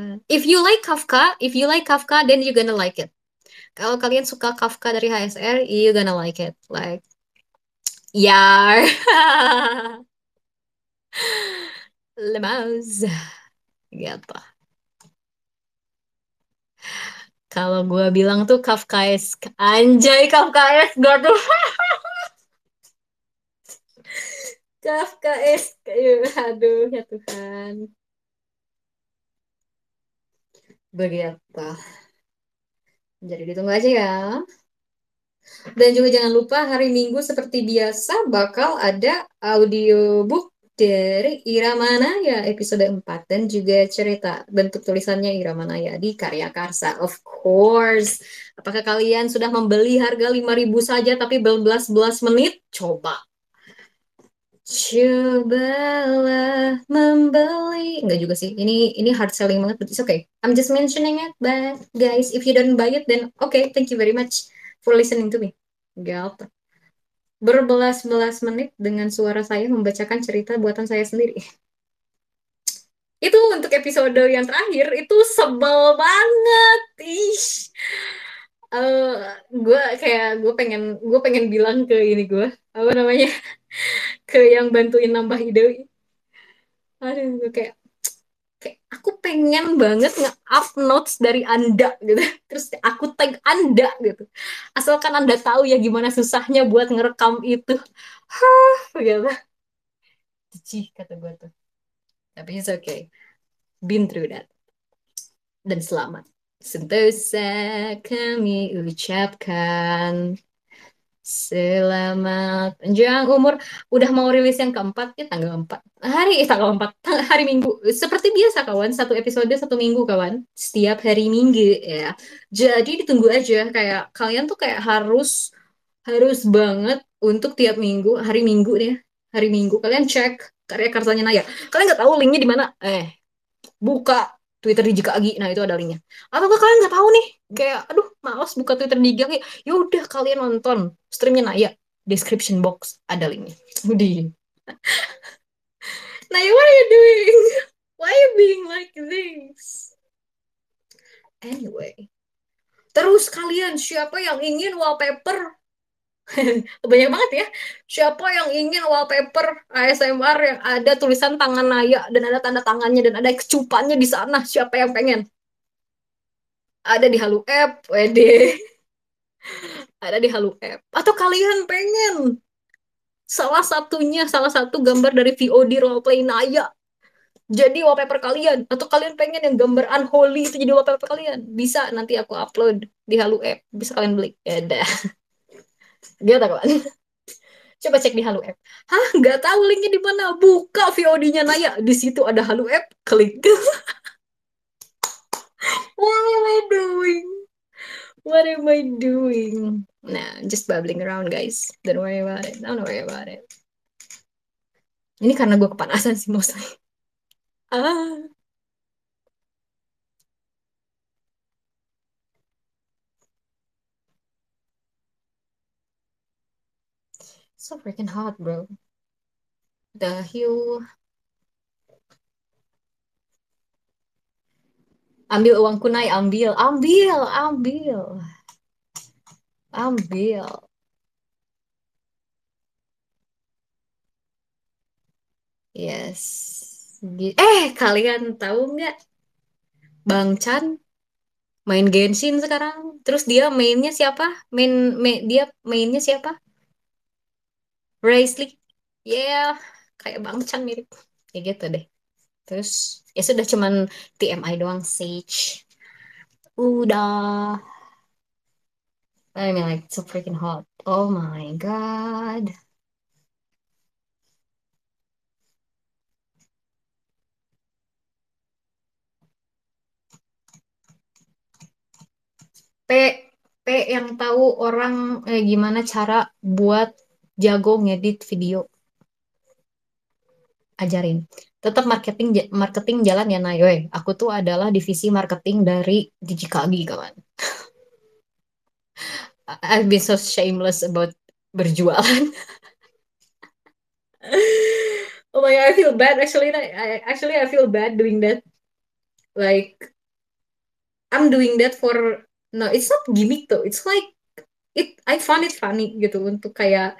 if you like Kafka, then you gonna like it. Kalau kalian suka Kafka dari HSR, you gonna like it. Like, yar. Lemas. Gitu. Kalau gue bilang tuh Kafkaesk. Anjay Kafkaesk gak tuh. Kafkaesk. Aduh, ya Tuhan. Begitu. Jadi ditunggu aja ya. Dan juga jangan lupa hari Minggu seperti biasa bakal ada audiobook dari Iramanaya episode 4 dan juga cerita bentuk tulisannya Iramanaya di Karya Karsa. Of course. Apakah kalian sudah membeli harga 5.000 saja tapi belum belas menit? Cobalah membeli. Enggak juga sih. Ini hard selling banget, but it's okay. I'm just mentioning it, but guys, if you don't buy it, then okay, thank you very much for listening to me. Gak berbelas-belas menit dengan suara saya membacakan cerita buatan saya sendiri. Itu untuk episode yang terakhir itu sebel banget. Ih. Eh, gue pengen bilang ke ini gue apa namanya ke yang bantuin nambah ide. Aduh, gue kayak aku pengen banget nge-up notes dari Anda gitu. Terus aku tag Anda gitu. Asalkan Anda tahu ya gimana susahnya buat ngerekam itu. Hah, gitu. Cicih kata gue tuh. Tapi it's okay. Been through that. Dan selamat. Sentosa kami ucapkan. Selamat panjang umur. Udah mau rilis yang keempat ya tanggal 4. Tanggal 4. Hari Minggu. Seperti biasa kawan, satu episode satu minggu kawan. Setiap hari Minggu ya. Jadi ditunggu aja kayak kalian tuh kayak harus harus banget untuk tiap minggu, hari Minggu nih. Hari Minggu kalian cek karya karyanya Naya. Kalian nggak tahu linknya di mana? Buka Twitter di Jikagi. Nah, itu ada linknya. Atau enggak kalian nggak tahu nih, kayak aduh, males buka Twitter di Jikagi. Ya udah kalian nonton streamnya Naya. Description box ada linknya. Di Naya, what are you doing? Why are you being like this? Anyway, terus kalian siapa yang ingin wallpaper banyak banget ya. Siapa yang ingin wallpaper ASMR yang ada tulisan tangan Naya dan ada tanda tangannya dan ada kecupannya di sana? Siapa yang pengen? Ada di Halu App, WD. Ada di Halu App. Atau kalian pengen salah satu gambar dari VOD roleplay Naya jadi wallpaper kalian, atau kalian pengen yang gambar unholy itu jadi wallpaper kalian, bisa nanti aku upload di Halu App, bisa kalian beli ya udah. Gitu kawan. Coba cek di Halu App. Hah, nggak tahu linknya di mana? Buka VOD-nya Naya, di situ ada Halu App, klik. What am I doing? What am I doing? Nah, just babbling around guys, don't worry about it, don't worry about it. Ini karena gue kepanasan sih mostly. Ah, so freaking hot, bro. The hell. Ambil uang kunai, ambil, ambil, ambil, ambil. Yes. Kalian tahu nggak Bang Chan main Genshin sekarang? Terus dia mainnya siapa? Dia mainnya siapa? Raisley. Yeah, kayak Bang Chan mirip. Ya gitu deh. Terus ya sudah cuman TMI doang Sage. Udah. I mean like so freaking hot. Oh my god. P P yang tahu orang gimana cara buat jago ngedit video, ajarin. Tetap marketing jalan ya Nayoy. Aku tuh adalah divisi marketing dari Digikagi kawan. I've been so shameless about berjualan. Oh my god, I feel bad actually. I feel bad doing that. Like I'm doing that for no, it's not gimmick though. It's like I find it funny gitu untuk kayak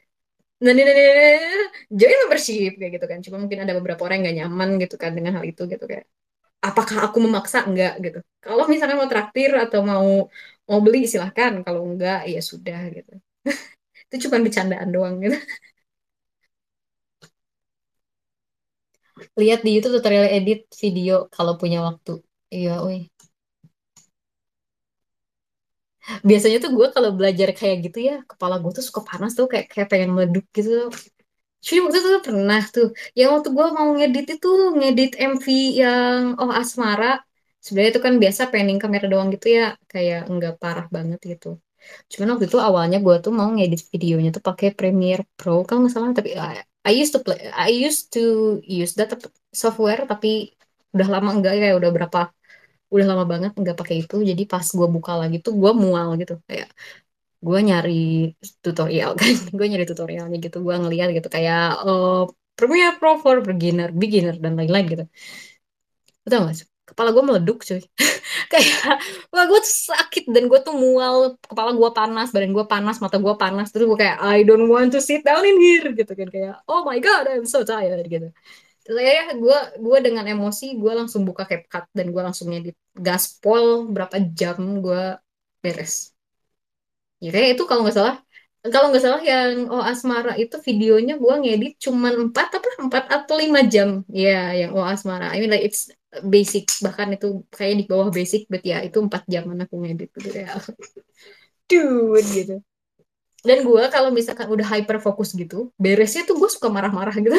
join membership kayak gitu kan. Cuma mungkin ada beberapa orang yang gak nyaman gitu kan dengan hal itu gitu kayak. Apakah aku memaksa? Enggak gitu. Kalau misalnya mau traktir atau mau mau beli silahkan. Kalau enggak ya sudah gitu. Itu cuma bercandaan doang gitu. Lihat di YouTube tutorial edit video kalau punya waktu. Iya, woi. Biasanya tuh gue kalau belajar kayak gitu ya, kepala gue tuh suka panas tuh, kayak kayak pengen meleduk gitu. Cuy, waktu itu tuh pernah tuh, yang waktu gue mau ngedit itu, ngedit MV yang Oh Asmara. Sebenarnya itu kan biasa panning kamera doang gitu ya, kayak nggak parah banget gitu. Cuman waktu itu awalnya gue tuh mau ngedit videonya tuh pakai Premiere Pro kalau nggak salah, tapi I used to use that software, tapi udah lama enggak ya, udah lama banget nggak pakai itu. Jadi pas gue buka lagi tuh gue mual gitu, kayak gue nyari tutorial kan. Gue nyari tutorialnya gitu, gue ngeliat gitu kayak Premiere Pro for beginner beginner dan lain-lain gitu. Lu tau gak sih? Kepala gue meleduk cuy. Kayak wah, gue tuh sakit dan gue tuh mual, kepala gue panas, badan gue panas, mata gue panas, terus gue kayak I don't want to sit down in here gitu kan, kayak oh my god I'm so tired gitu. Terus akhirnya gue dengan emosi gue langsung buka CapCut dan gue langsung ngedit, gaspol berapa jam gue beres. Ya kayak itu kalau nggak salah yang Oh Asmara itu videonya gua ngedit cuman 4 atau 5 jam. Ya, yang Oh Asmara. I mean like it's basic, bahkan itu kayak di bawah basic, but ya itu 4 jaman aku ngedit gitu ya. Dude gitu. Dan gua kalau misalkan udah hyper fokus gitu, beresnya tuh gue suka marah-marah gitu.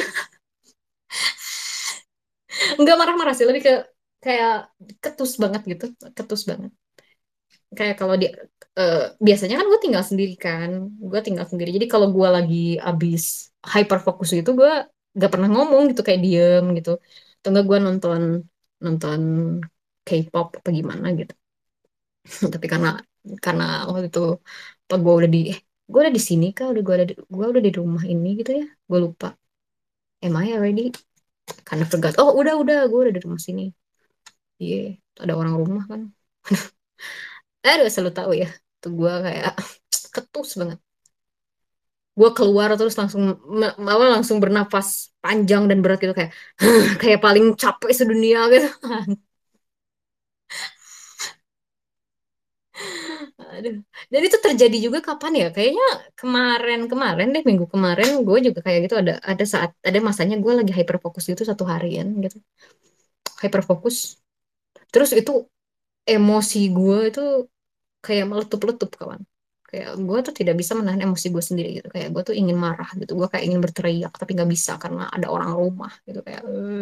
Nggak marah-marah sih, lebih ke kayak ketus banget gitu, ketus banget. Kayak kalau di biasanya kan gue tinggal sendiri kan, gue tinggal sendiri, jadi kalau gue lagi abis hyper fokus gitu gue gak pernah ngomong gitu, kayak diem gitu, atau enggak gue nonton nonton K-pop apa gimana gitu. Tapi karena waktu itu apa gue udah di sini kah, gue udah di rumah ini gitu ya, gue lupa, am I already, karena forgot, oh udah gue udah di rumah sini. Iya, ada orang rumah kan. Aduh, selalu tahu ya. Tuh gue kayak ketus banget. Gue keluar terus langsung langsung bernafas panjang dan berat gitu, kayak kayak paling capek sedunia gitu. Aduh. Dan itu terjadi juga kapan ya? Kayaknya kemarin-kemarin deh, minggu kemarin gue juga kayak gitu, ada masanya gue lagi hyper fokus gitu satu harian gitu. Hyper fokus. Terus itu emosi gue itu kayak meletup-letup kawan. Kayak gue tuh tidak bisa menahan emosi gue sendiri gitu, kayak gue tuh ingin marah gitu, gue kayak ingin berteriak tapi nggak bisa karena ada orang rumah gitu, kayak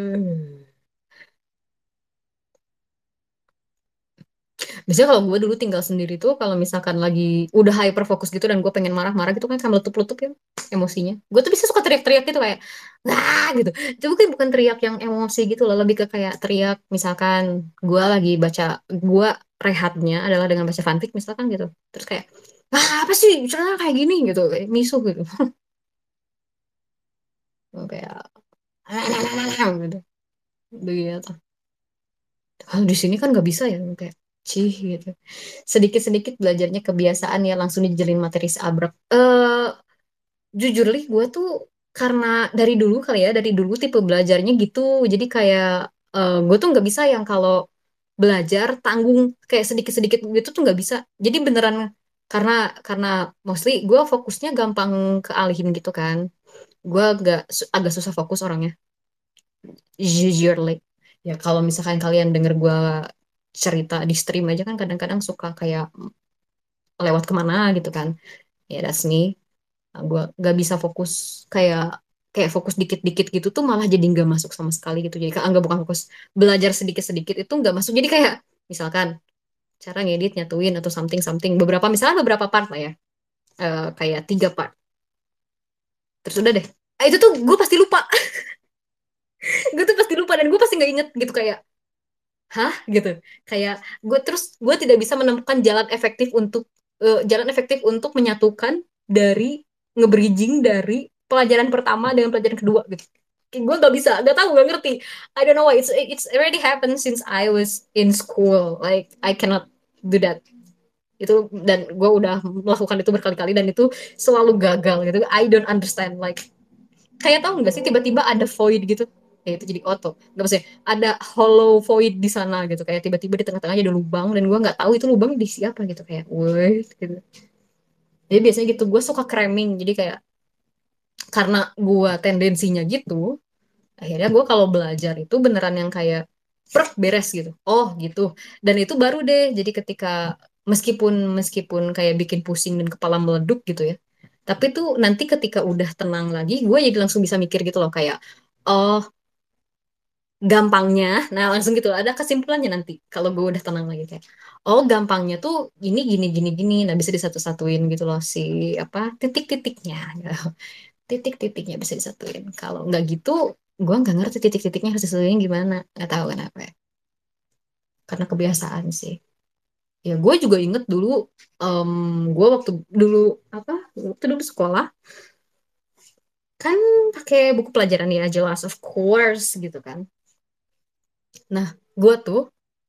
biasanya kalau gue dulu tinggal sendiri tuh, kalau misalkan lagi udah hyper fokus gitu dan gue pengen marah-marah gitu kan, kan meletup-letup ya emosinya, gue tuh bisa suka teriak-teriak gitu kayak wah gitu. Itu bukan teriak yang emosi gitu loh, lebih ke kayak teriak, misalkan gue lagi baca, gue rehatnya adalah dengan baca fanfic misalkan gitu, terus kayak wah apa sih cara kayak gini gitu, kayak misuh gitu. Kayak gitu begitu. Kalau di sini kan nggak bisa ya, kayak cih gitu. Sedikit-sedikit belajarnya kebiasaan ya, langsung dijelin materi seabrek. Jujur li gue tuh karena dari dulu kali ya, dari dulu tipe belajarnya gitu. Jadi kayak gue tuh nggak bisa yang kalau belajar tanggung kayak sedikit-sedikit gitu tuh nggak bisa. Jadi beneran karena karena mostly gue fokusnya gampang kealihin gitu kan. Gue agak susah fokus orangnya. Usually. Ya kalau misalkan kalian denger gue cerita di stream aja kan, kadang-kadang suka kayak lewat kemana gitu kan. Ya that's me. Gue gak bisa fokus, kayak kayak fokus dikit-dikit gitu tuh malah jadi nggak masuk sama sekali gitu. Jadi kan nggak, bukan fokus, belajar sedikit-sedikit itu nggak masuk. Jadi kayak misalkan cara ngedit, nyatuin atau something something, beberapa part lah ya. Kayak 3 part. Terus udah deh. Itu tuh gue pasti lupa. Gue tuh pasti lupa dan gue pasti nggak inget gitu, kayak hah gitu, kayak gue tidak bisa menemukan jalan efektif untuk menyatukan dari nge-bridging dari pelajaran pertama dengan pelajaran kedua gitu. Kayak gue gak bisa, gak tahu, gak ngerti. I don't know why it's already happened since I was in school, like I cannot do that itu. Dan gue udah melakukan itu berkali-kali dan itu selalu gagal gitu. I don't understand, like kayak tahu nggak sih, tiba-tiba ada void gitu, ya itu jadi auto, nggak, maksudnya ada hollow void di sana gitu, kayak tiba-tiba di tengah-tengahnya ada lubang dan gue nggak tahu itu lubang di siapa gitu, kayak wait gitu. Jadi biasanya gitu gue suka cramming, jadi kayak karena gue tendensinya gitu, Akhirnya gue kalau belajar itu beneran yang kayak beres gitu. Oh gitu. Dan itu baru deh. Jadi ketika meskipun meskipun kayak bikin pusing dan kepala meleduk gitu ya. Tapi tuh nanti ketika udah tenang lagi, gue jadi langsung bisa mikir gitu loh kayak, oh gampangnya, nah langsung gitu ada kesimpulannya nanti kalau gue udah tenang lagi kayak, oh gampangnya tuh ini gini gini gini, nah bisa disatu-satuin gitu loh si apa titik-titiknya, gitu. Titik-titiknya bisa disatuin. Kalau nggak gitu, gue nggak ngerti titik-titiknya harus disatuin gimana, nggak tahu kenapa ya. Karena kebiasaan sih. Ya gue juga inget dulu, em, gue waktu dulu apa, waktu dulu sekolah kan pakai buku pelajaran ya jelas of course gitu kan. Nah, gue tuh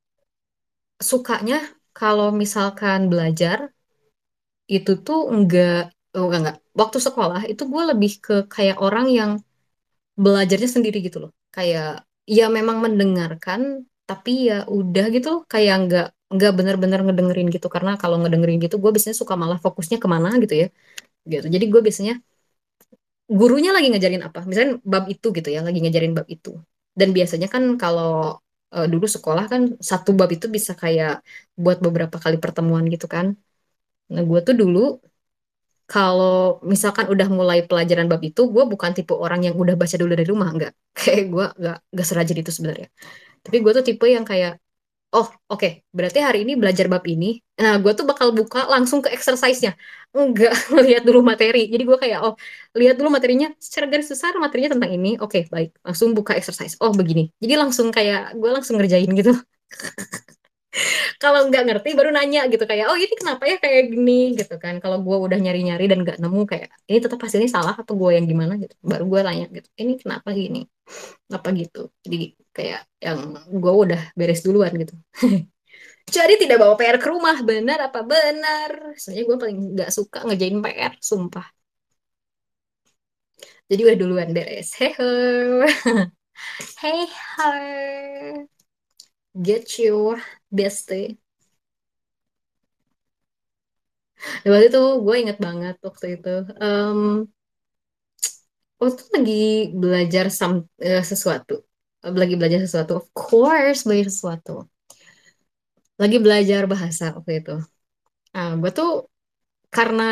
sukanya kalau misalkan belajar itu tuh enggak, oh enggak. Waktu sekolah itu gue lebih ke kayak orang yang belajarnya sendiri gitu loh. Kayak ya memang mendengarkan, tapi ya udah gitu loh. Kayak enggak benar-benar ngedengerin gitu. Karena kalau ngedengerin gitu gue biasanya suka malah fokusnya kemana gitu ya. Gitu. Jadi gue biasanya gurunya lagi ngajarin apa. Misalnya bab itu gitu ya, lagi ngajarin bab itu. Dan biasanya kan kalau dulu sekolah kan satu bab itu bisa kayak buat beberapa kali pertemuan gitu kan. Nah, gue tuh dulu kalau misalkan udah mulai pelajaran bab itu, gue bukan tipe orang yang udah baca dulu dari rumah, enggak. Kayak gue enggak serajin itu sebenarnya. Tapi gue tuh tipe yang kayak, oh oke, berarti hari ini belajar bab ini. Nah, gue tuh bakal buka langsung ke exercise-nya. Enggak lihat dulu materi. Jadi gue kayak, oh lihat dulu materinya, secara garis besar materinya tentang ini. Oke, baik. Langsung buka exercise. Oh begini. Jadi langsung kayak, gue langsung ngerjain gitu. Kalau nggak ngerti baru nanya gitu kayak oh ini kenapa ya kayak gini gitu kan kalau gue udah nyari-nyari dan nggak nemu kayak ini tetap hasilnya salah atau gue yang gimana gitu baru gue tanya gitu ini kenapa gini apa gitu jadi kayak yang gue udah beres duluan gitu jadi tidak bawa PR ke rumah benar apa benar soalnya gue paling nggak suka ngerjain PR sumpah jadi udah duluan beres hehe hey her get you bestie. Dan waktu itu gue inget banget waktu itu. Em, Waktu itu lagi belajar sesuatu. Lagi belajar sesuatu. Of course, belajar sesuatu. Lagi belajar bahasa waktu itu. Nah, gue tuh karena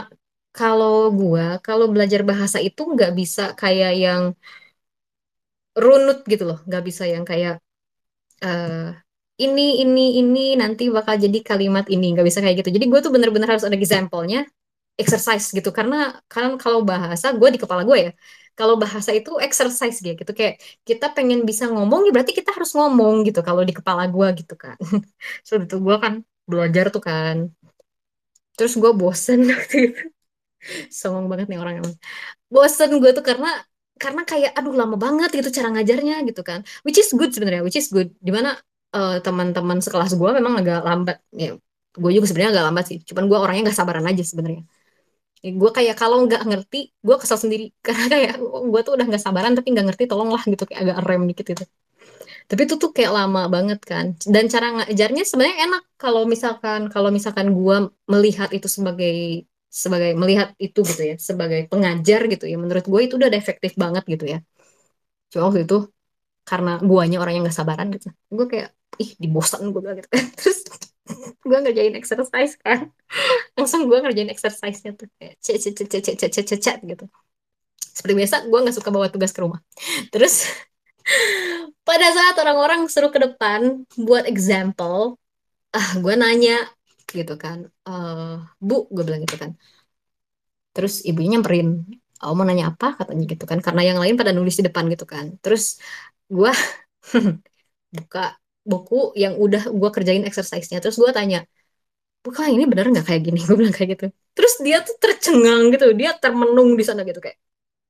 kalau belajar bahasa itu nggak bisa kayak yang runut gitu loh. Nggak bisa yang kayak eh ini nanti bakal jadi kalimat ini. Nggak bisa kayak gitu. Jadi gue tuh bener-bener harus ada example-nya exercise gitu karena kan kalau bahasa gue di kepala gue ya kalau bahasa itu exercise gitu kayak kita pengen bisa ngomong ya berarti kita harus ngomong gitu kalau di kepala gue gitu kan so itu gue kan belajar tuh kan terus gue bosen waktu itu songong banget nih orang emang bosen gue tuh karena kayak aduh lama banget gitu cara ngajarnya gitu kan which is good sebenarnya which is good dimana teman-teman sekelas gue memang agak lambat ya gue juga sebenarnya agak lambat sih cuman gue orangnya nggak sabaran aja sebenarnya. Gue kayak kalau nggak ngerti gue kesel sendiri karena kayak gue tuh udah nggak sabaran tapi nggak ngerti tolonglah gitu kayak agak rem dikit gitu tapi itu tuh kayak lama banget kan dan cara ngajarnya sebenarnya enak kalau misalkan gue melihat itu sebagai sebagai melihat itu gitu ya sebagai pengajar gitu ya menurut gue itu udah efektif banget gitu ya cuma waktu itu karena guanya orang yang nggak sabaran gitu gue kayak ih dibosan gue bilang gitu terus gue ngerjain exercise kan langsung gue ngerjain exercise-nya tuh kayak cet cet cet cet cet cet cet cet gitu seperti biasa gue nggak suka bawa tugas ke rumah terus pada saat orang-orang suruh ke depan buat example gue nanya gitu kan Bu gue bilang gitu kan terus ibunya nyamperin oh mau nanya apa katanya gitu kan karena yang lain pada nulis di depan gitu kan terus gue buka buku yang udah gue kerjain exercise-nya terus gue tanya bukan ini bener nggak kayak gini gue bilang kayak gitu terus dia tuh tercengang gitu dia termenung di sana gitu kayak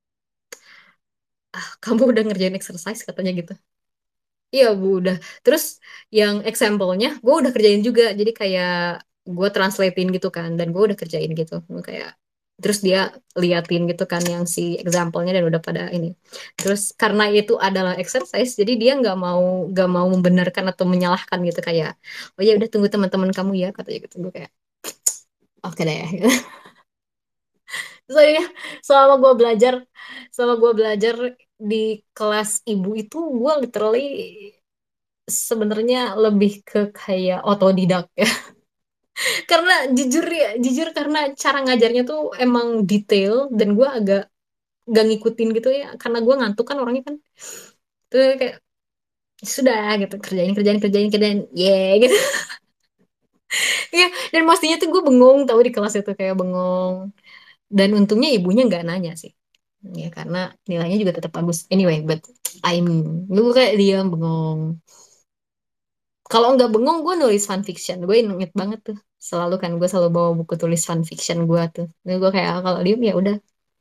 kamu udah ngerjain exercise katanya gitu. Iya, Bu, udah. Terus yang example-nya gue udah kerjain juga. Jadi kayak gue translatein gitu kan. Dan gue udah kerjain gitu. Gue kayak terus dia liatin gitu kan yang si example-nya dan udah pada ini. Terus karena itu adalah exercise, jadi dia nggak mau membenarkan atau menyalahkan gitu kayak, oh ya udah tunggu teman-teman kamu ya katanya gitu. Gue kayak oke deh. Soalnya selama gue belajar, selama gue belajar di kelas ibu itu gue literally sebenarnya lebih ke kayak otodidak ya. Karena jujur ya, jujur karena cara ngajarnya tuh emang detail dan gue agak gak ngikutin gitu ya. Karena gue ngantuk kan orangnya kan. Tuh kayak sudah gitu kerjain kerjain kerjain kerjain gitu. Iya, dan pastinya tuh gue bengong tahu di kelas itu kayak bengong. Dan untungnya ibunya nggak nanya sih. Ya karena nilainya juga tetap bagus. Anyway, but I mean, gue kayak diam bengong. Kalau nggak bengong, gue nulis fan fiction. Gue inget banget tuh. Selalu kan gue selalu bawa buku tulis fan fiction gue tuh. Jadi gue kayak kalau diem ya udah.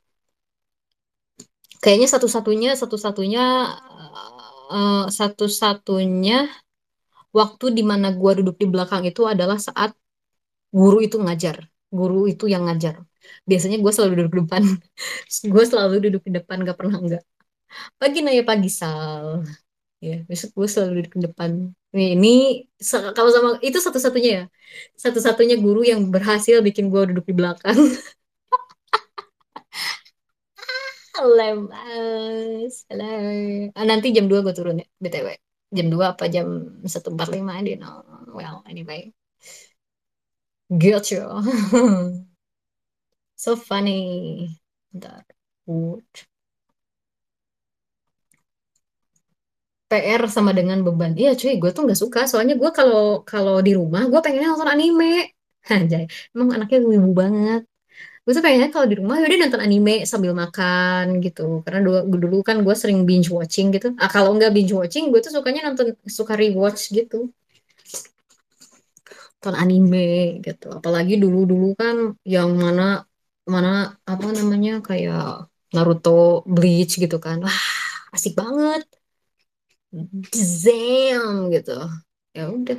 Kayaknya satu-satunya waktu di mana gue duduk di belakang itu adalah saat guru itu ngajar. Guru itu yang ngajar. Biasanya gue selalu duduk di depan. Gue selalu duduk di depan, gak pernah enggak. Pagi Naya, pagi Sal. Ya, besok gue selalu duduk di depan. Ini kalau sama itu satu-satunya ya. Satu-satunya guru yang berhasil bikin gue duduk di belakang. Lemas. Halo. Ah, nanti jam 2 gue turun ya, BTW. Jam 2 apa jam 1:45, I don't know. Well, anyway. Got you. So funny. Bentar. Wood. PR sama dengan beban. Iya cuy, gue tuh nggak suka. Soalnya gue kalau kalau di rumah, gue pengennya nonton anime. Anjay, emang anaknya wibu banget. Gue tuh pengennya kalau di rumah udah nonton anime sambil makan gitu. Karena dulu kan gue sering binge watching gitu. Ah, kalau nggak binge watching, gue tuh sukanya nonton, suka rewatch gitu. Nonton anime gitu. Apalagi dulu-dulu kan yang mana mana apa namanya kayak Naruto, Bleach gitu kan. Wah, asik banget. Zam gitu. Ya udah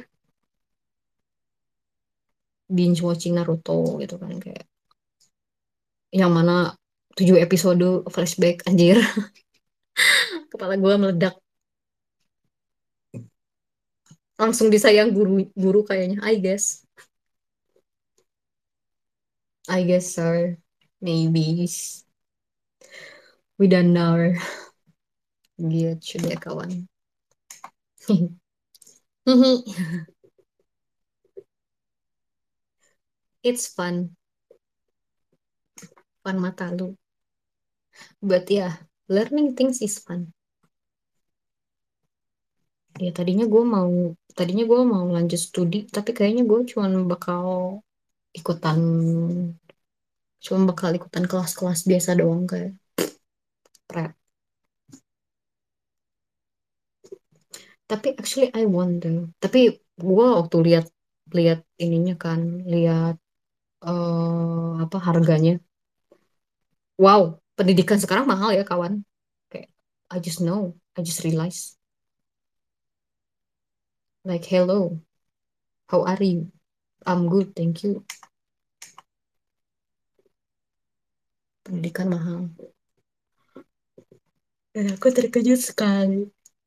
binge watching Naruto gitu kan kayak yang mana 7 episode flashback anjir. Kepala gue meledak. Langsung disayang guru kayaknya, I guess sir, maybe we don't know. Gitu deh kawan. It's fun, fun mata lu, but yeah, learning things is fun. Ya tadinya gue mau lanjut studi tapi kayaknya gue ikutan cuma bakal ikutan kelas-kelas biasa doang kayak prep. Tapi actually I wonder. Tapi gue waktu lihat lihat ininya kan, lihat apa harganya. Wow, pendidikan sekarang mahal ya kawan. Kayak I just know, I just realize. Like hello, how are you? I'm good, thank you. Pendidikan mahal. Dan aku terkejut sekali.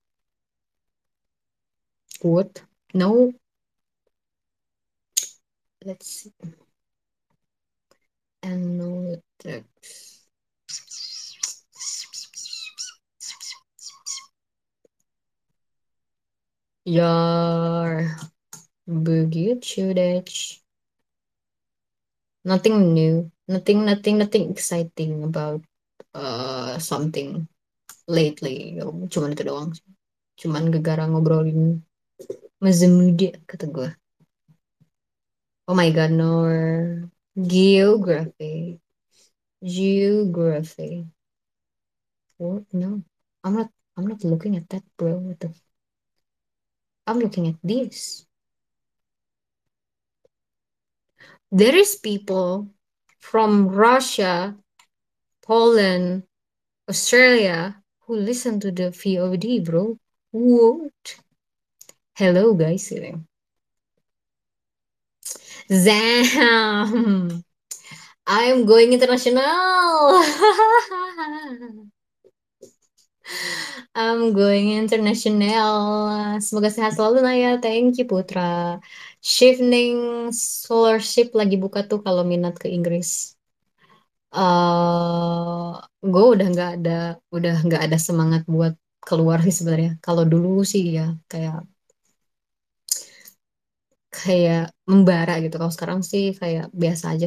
What? No, let's see. And no text. Yar, begitu deh. Nothing new, nothing exciting about something lately. Cuman itu doang. Cuman gegara ngobrolin masa muda kata gue. Oh my god, no. Geography. Geography. What? No. I'm not I'm not looking at that, bro. I'm looking at this. There is people from Russia, Poland, Australia who listen to the VOD, bro. What? Hello, guys. Zam. I'm going international. I'm going international. Semoga sehat selalu Naya. Thank you Putra. Shifting Scholarship lagi buka tuh kalau minat ke Inggris. gue udah nggak ada semangat buat keluar sih sebenarnya. Kalau dulu sih ya kayak kayak membara gitu. Kalau sekarang sih kayak biasa aja.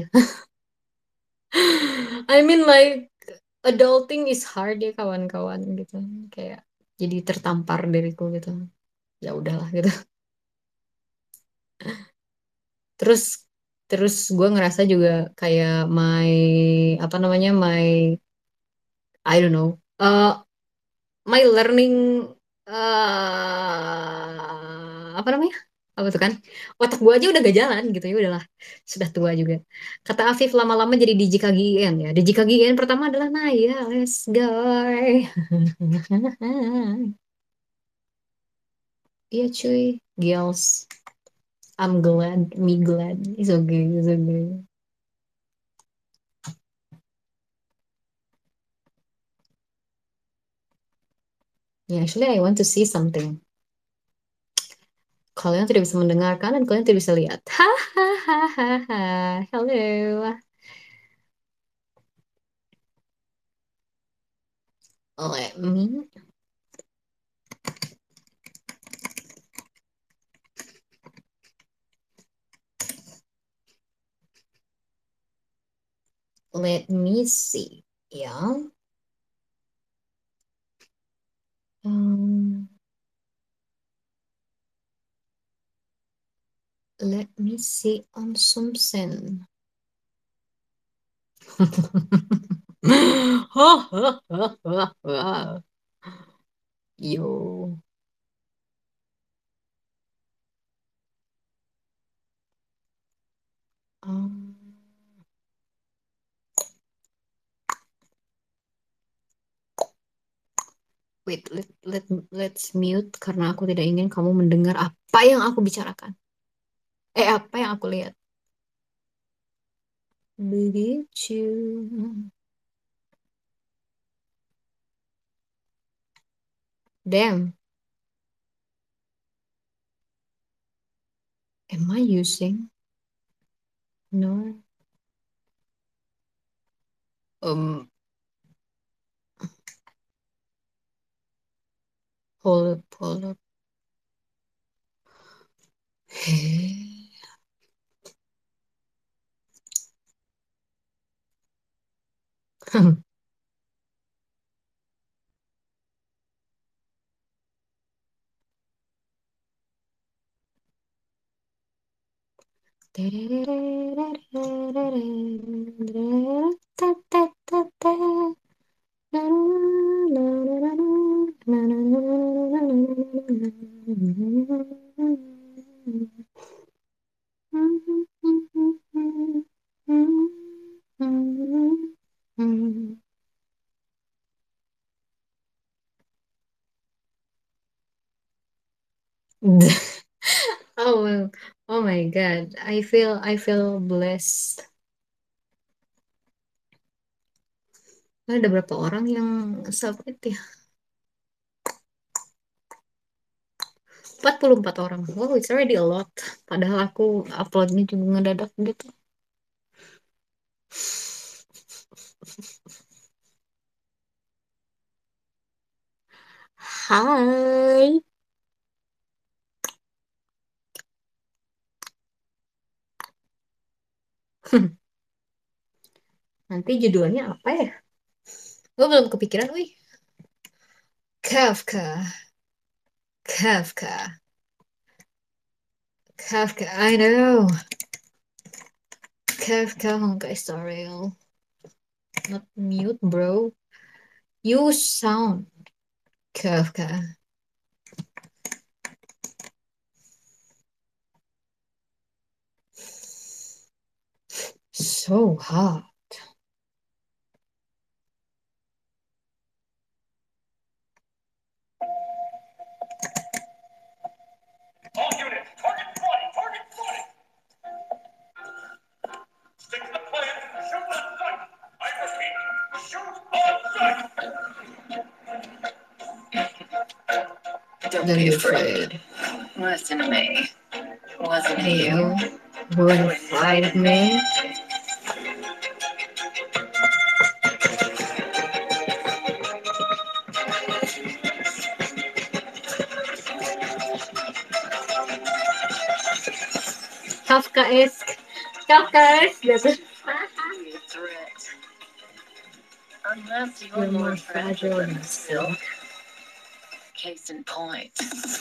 I mean like adulting is hard ya kawan-kawan gitu. Kayak jadi tertampar diriku gitu. Ya udahlah gitu. Terus terus gue ngerasa juga kayak apa namanya I don't know my learning apa namanya apa tuh kan otak gue aja udah gak jalan gitu ya udahlah sudah tua juga kata Afif lama-lama jadi DJ KGN ya DJ KGN pertama adalah Naya let's go. Iya cuy girls I'm glad me glad it's okay. Yeah, actually I want to see something. Kalian tidak bisa mendengarkan dan kalian tidak bisa lihat. Hahaha. Hello. Let me see. Ya. Um, let me see on something. Yo. Um, wait, let's mute karena aku tidak ingin kamu mendengar apa yang aku bicarakan. Apa yang aku lihat. Begitu. Damn, am I using? No. Um, hold up. Oh, oh my God. I feel blessed. Ada berapa orang yang submit ya? 44 orang. Wow, it's already a lot. Padahal aku uploadnya juga ngedadak gitu. Hai. Nanti judulnya apa ya? Gue belum kepikiran, wih. Kafka. Kafka. Kafka, I know. Kafka Honkai Star Rail. Not mute, bro. You sound Kafka. So hot. All units, target spotted, target spotted. Stick to the plan, shoot on sight. I repeat, shoot on sight. Don't be afraid. Listen to me. Wasn't it you who invited me? Kafkaesque. Kafkaesque gitu. Unless you're more fragile than silk. Case in point.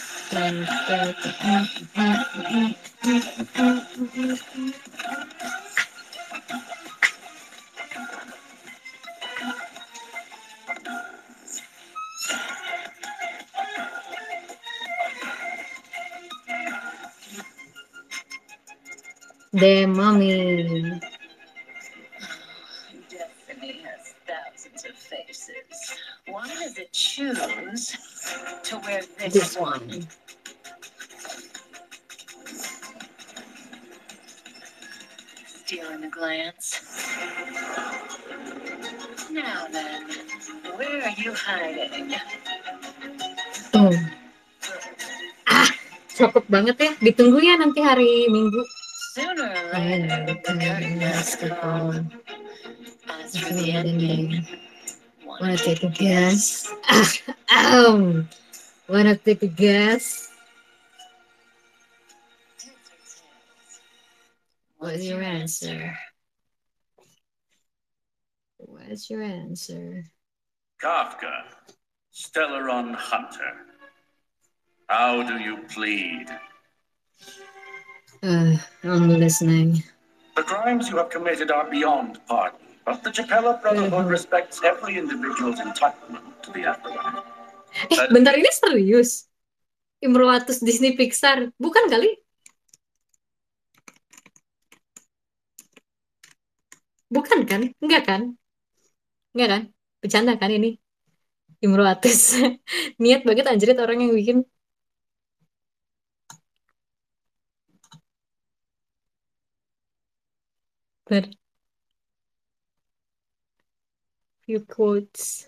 Damn, mommy. Destiny has thousands of faces. Why does it choose to wear this one? Stealing a glance. Now then, where are you hiding? Tuh. Cakep banget ya. Ditunggu ya nanti hari Minggu. Sooner or later, the curtain has to fall. As for the ending, Wanna take a guess? Wanna take a guess? What's your answer? What's your answer? Kafka, Stellaron Hunter. How do you plead? I'm listening. The crimes you have committed are beyond pardon, but the Japella Brotherhood respects every individual's entitlement to the afterlife. Bentar, ini serius? Imroatus Disney Pixar? Bukan kali? Bukan kan? Enggak kan? Enggak kan? Bercanda kan ini? Imroatus. Niat banget anjrit orang yang bikin. But few quotes.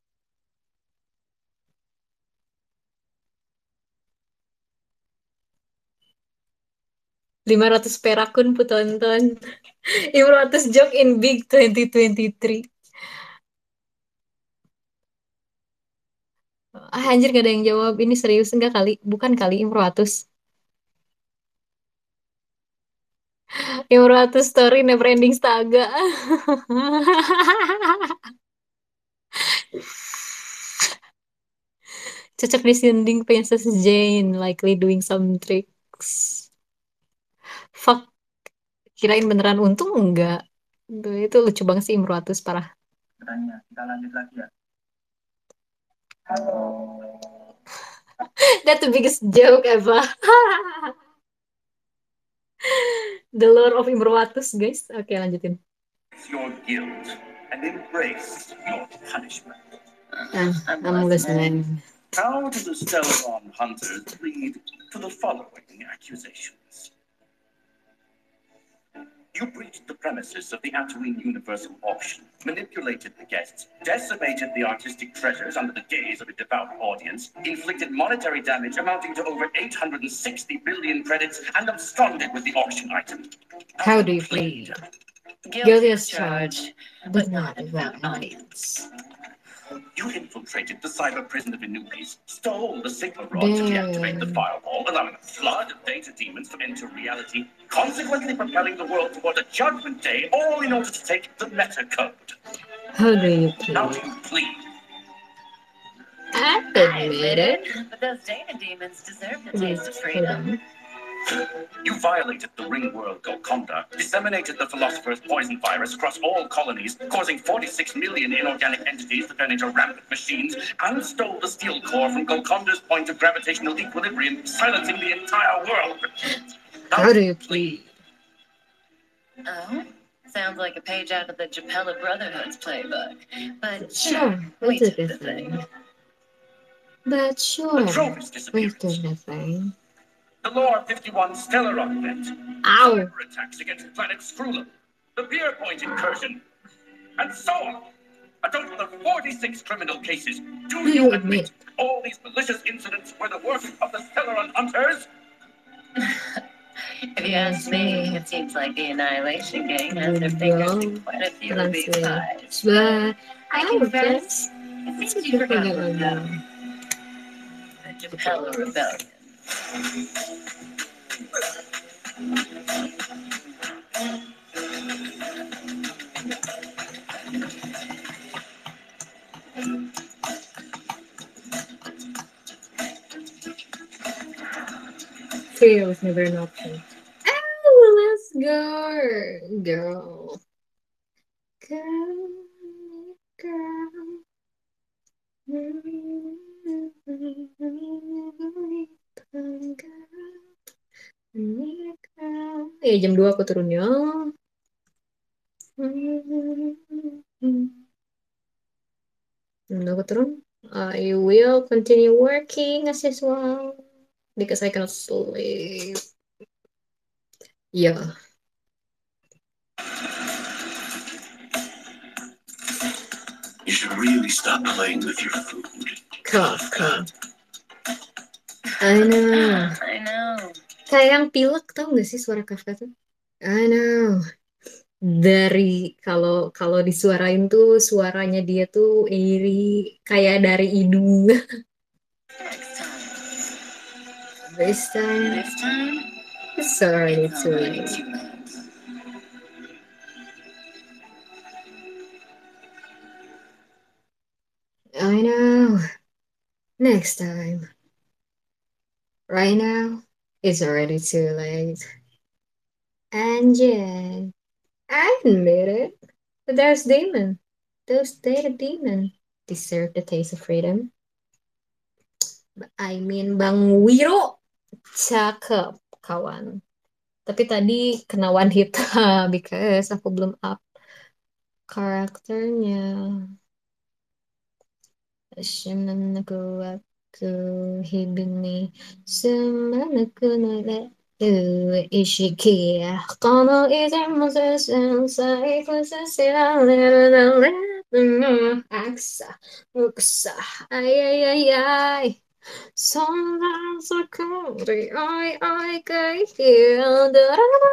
500 perakun putonton. Imroatus joke in big 2023. Anjir gak ada yang jawab. Ini serius enggak kali? Bukan kali Imroatus. Imroatus story never ending saga. Cocok di sending Princess Jane, likely doing some tricks. Fuck, kirain beneran untung enggak. Itu lucu banget sih Imroatus, parah. Kita lanjut lagi ya. That's the biggest joke ever. The lore of Imroatus, guys. Oke, lanjutin. Your guilt and embrace your punishment. I'm listening. How do the Stellaron Hunters plead to the following accusations? You breached the premises of the Tatooine Universal Auction, manipulated the guests, decimated the artistic treasures under the gaze of a devout audience, inflicted monetary damage amounting to over 860 billion credits, and absconded with the auction item. How do you plead? Guilty as charged, but not without audience. You infiltrated the cyber prison of Anubis, stole the Sigma rod to deactivate the firewall, allowing a flood of data demons to enter reality, consequently propelling the world toward a judgment day, all in order to take the meta code. How do you plead? How do you plead? I admit it. But those data demons deserve the taste of freedom. You violated the Ringworld Golconda, disseminated the Philosopher's Poison virus across all colonies, causing 46 million inorganic entities to turn into rampant machines, and stole the steel core from Golconda's point of gravitational equilibrium, silencing the entire world. How do you plead? Oh? Sounds like a page out of the Japella Brotherhood's playbook. But Sure, we did the thing. But sure, The Trovis we disappearance. did the thing. The Lore 51 Stellaron event. Ow! Cyber attacks against Planet Skrulum. The Beer Point incursion. And so on. A total of 46 criminal cases. Do you admit all these malicious incidents were the work of the Stellaron Hunters? If you ask me, it seems like the Annihilation Gang has their fingers in quite a few of these pies. But I confess, it seems you forgot one though. The Japella Rebellion. Failure was never an option. Oh, let's go, girl. Girl, girl. Ya jam 2 aku turun ya. Jam 2 aku turun. I will continue working as usual because I cannot sleep. Ya, You should really stop playing with your food. Kafka. I know. I know. Kayak yang pilek tau gak sih suara Kafka tuh? I know. Dari kalau kalau disuarain tuh suaranya dia tuh iri kayak dari hidung. Next time. This time This time, it's already it's too already late. too late. I know. Next time. Right now, it's already too late. And yeah, I admit it. But there's demon. Those data demon deserve the taste of freedom. I mean, Bang Wiro, cakep, kawan. Tapi tadi kena one hit because aku belum up karakternya. Shinanaku waku hibini sumanaku no re ishiki kono izemu sensei kusasirareru no retumo aksa uksa ay ay ay ay sometimes I country I can hear the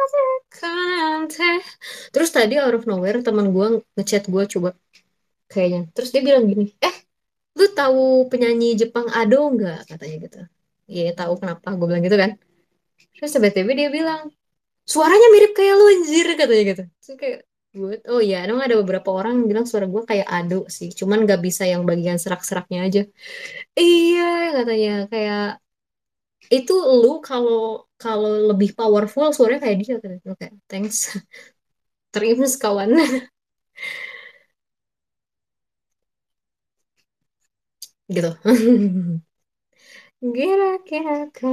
terus tadi out of nowhere teman gue ngechat gue coba kayaknya terus dia bilang gini lu tahu penyanyi Jepang Ado nggak katanya gitu. Iya tahu kenapa gue bilang gitu kan. Terus tiba-tiba dia bilang suaranya mirip kayak lu anjir katanya gitu. Terus kayak what? Oh iya emang ada beberapa orang yang bilang suara gue kayak Ado sih cuman nggak bisa yang bagian serak-seraknya aja. Iya katanya kayak itu lu kalau kalau lebih powerful suaranya kayak dia katanya. Oke thanks. Terimus kawan. Gitu. Kira-kira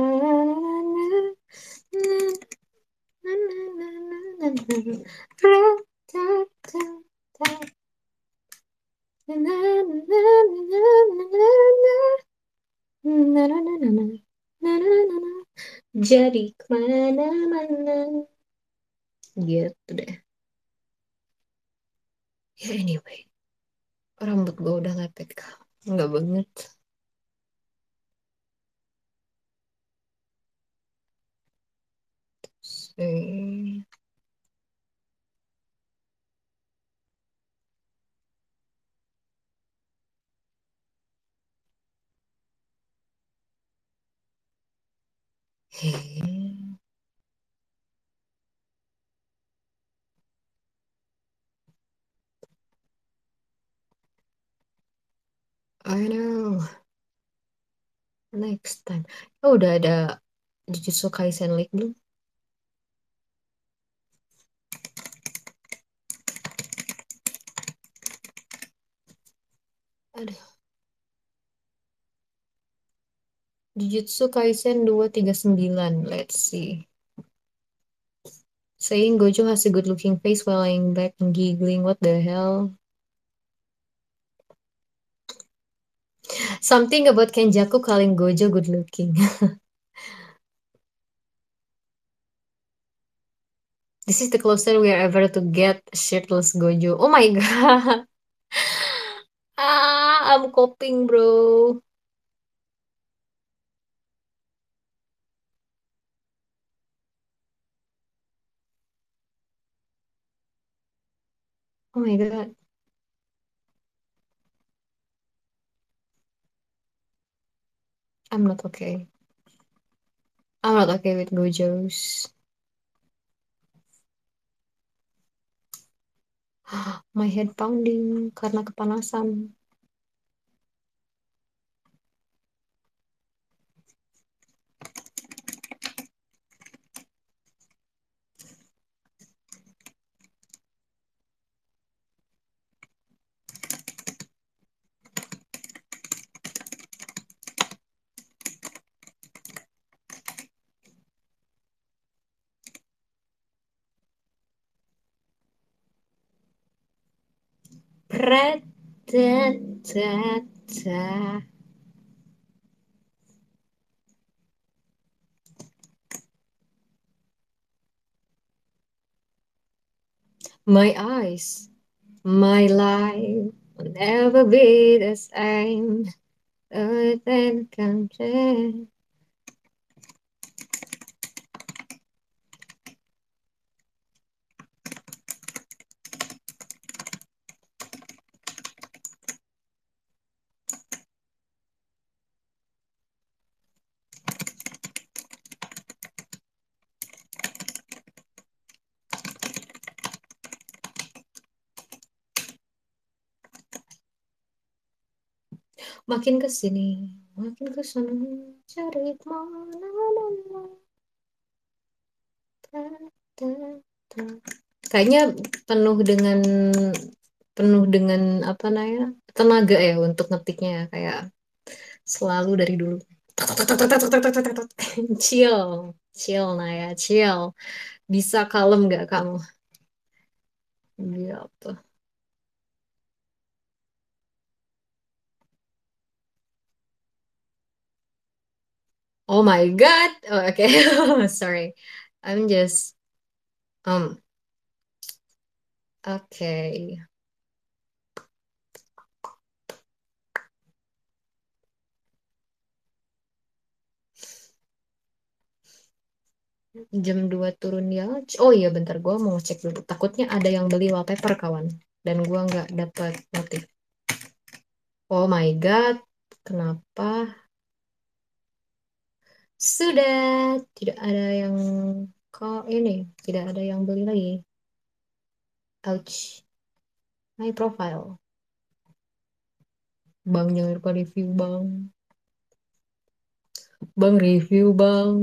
jadi kemana-mana gitu deh. Ya anyway, rambut gue udah lepek. Enggak banget. Eh, eh, I know. Next time. Oh, udah ada Jujutsu Kaisen League belum? Aduh. Jujutsu Kaisen 239. Let's see. Saying Gojo has a good looking face while lying back and giggling. What the hell? Something about Kenjaku calling Gojo good looking. This is the closer we are ever to get shirtless Gojo. Oh my god. I'm coping, bro. Oh my god. I'm not okay. I'm not okay with Gojos. My head pounding karena kepanasan. Prat-tat-tat-tat. My eyes, my life will never be the same. Then comes in. Makin ke sini, makin ke sana, cari mana. Kayaknya penuh dengan penuh dengan apa namanya tenaga ya untuk ngetiknya ya. Kayak selalu dari dulu. Chill, chill Naya, chill. Bisa kalem nggak kamu? Gitu. Oh my God. Oh, okay. Sorry. I'm just um okay. Jam 2 turun ya. Oh iya bentar gua mau cek dulu. Takutnya ada yang beli wallpaper kawan. Dan gua nggak dapat notif. Oh my God. Kenapa? Sudah tidak ada yang kok ini. Tidak ada yang beli lagi. Ouch. My profile. Bang jangan lupa review bang. Bang review bang.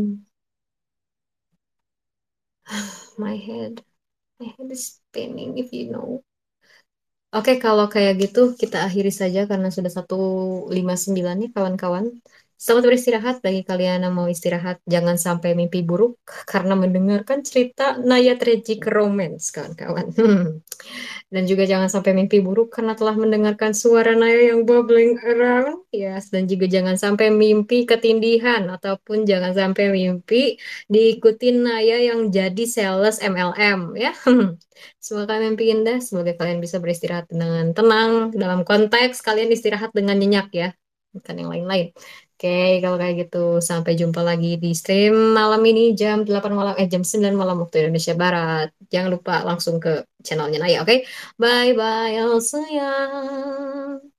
My head. My head is spinning if you know. Oke, kalau kayak gitu kita akhiri saja karena sudah 1:59 nih kawan-kawan. Selamat beristirahat bagi kalian yang mau istirahat. Jangan sampai mimpi buruk karena mendengarkan cerita Naya Tragic Romance, kawan-kawan. Dan juga jangan sampai mimpi buruk karena telah mendengarkan suara Naya yang bubbling around. Yes, dan juga jangan sampai mimpi ketindihan ataupun jangan sampai mimpi diikuti Naya yang jadi sales MLM ya. Semoga kalian mimpi indah, semoga kalian bisa beristirahat dengan tenang. Dalam konteks kalian istirahat dengan nyenyak ya, bukan yang lain-lain. Oke, kalau kayak gitu sampai jumpa lagi di stream malam ini jam 8 malam, jam 9 malam waktu Indonesia Barat. Jangan lupa langsung ke channelnya Naya, oke? Bye bye, Elsaya.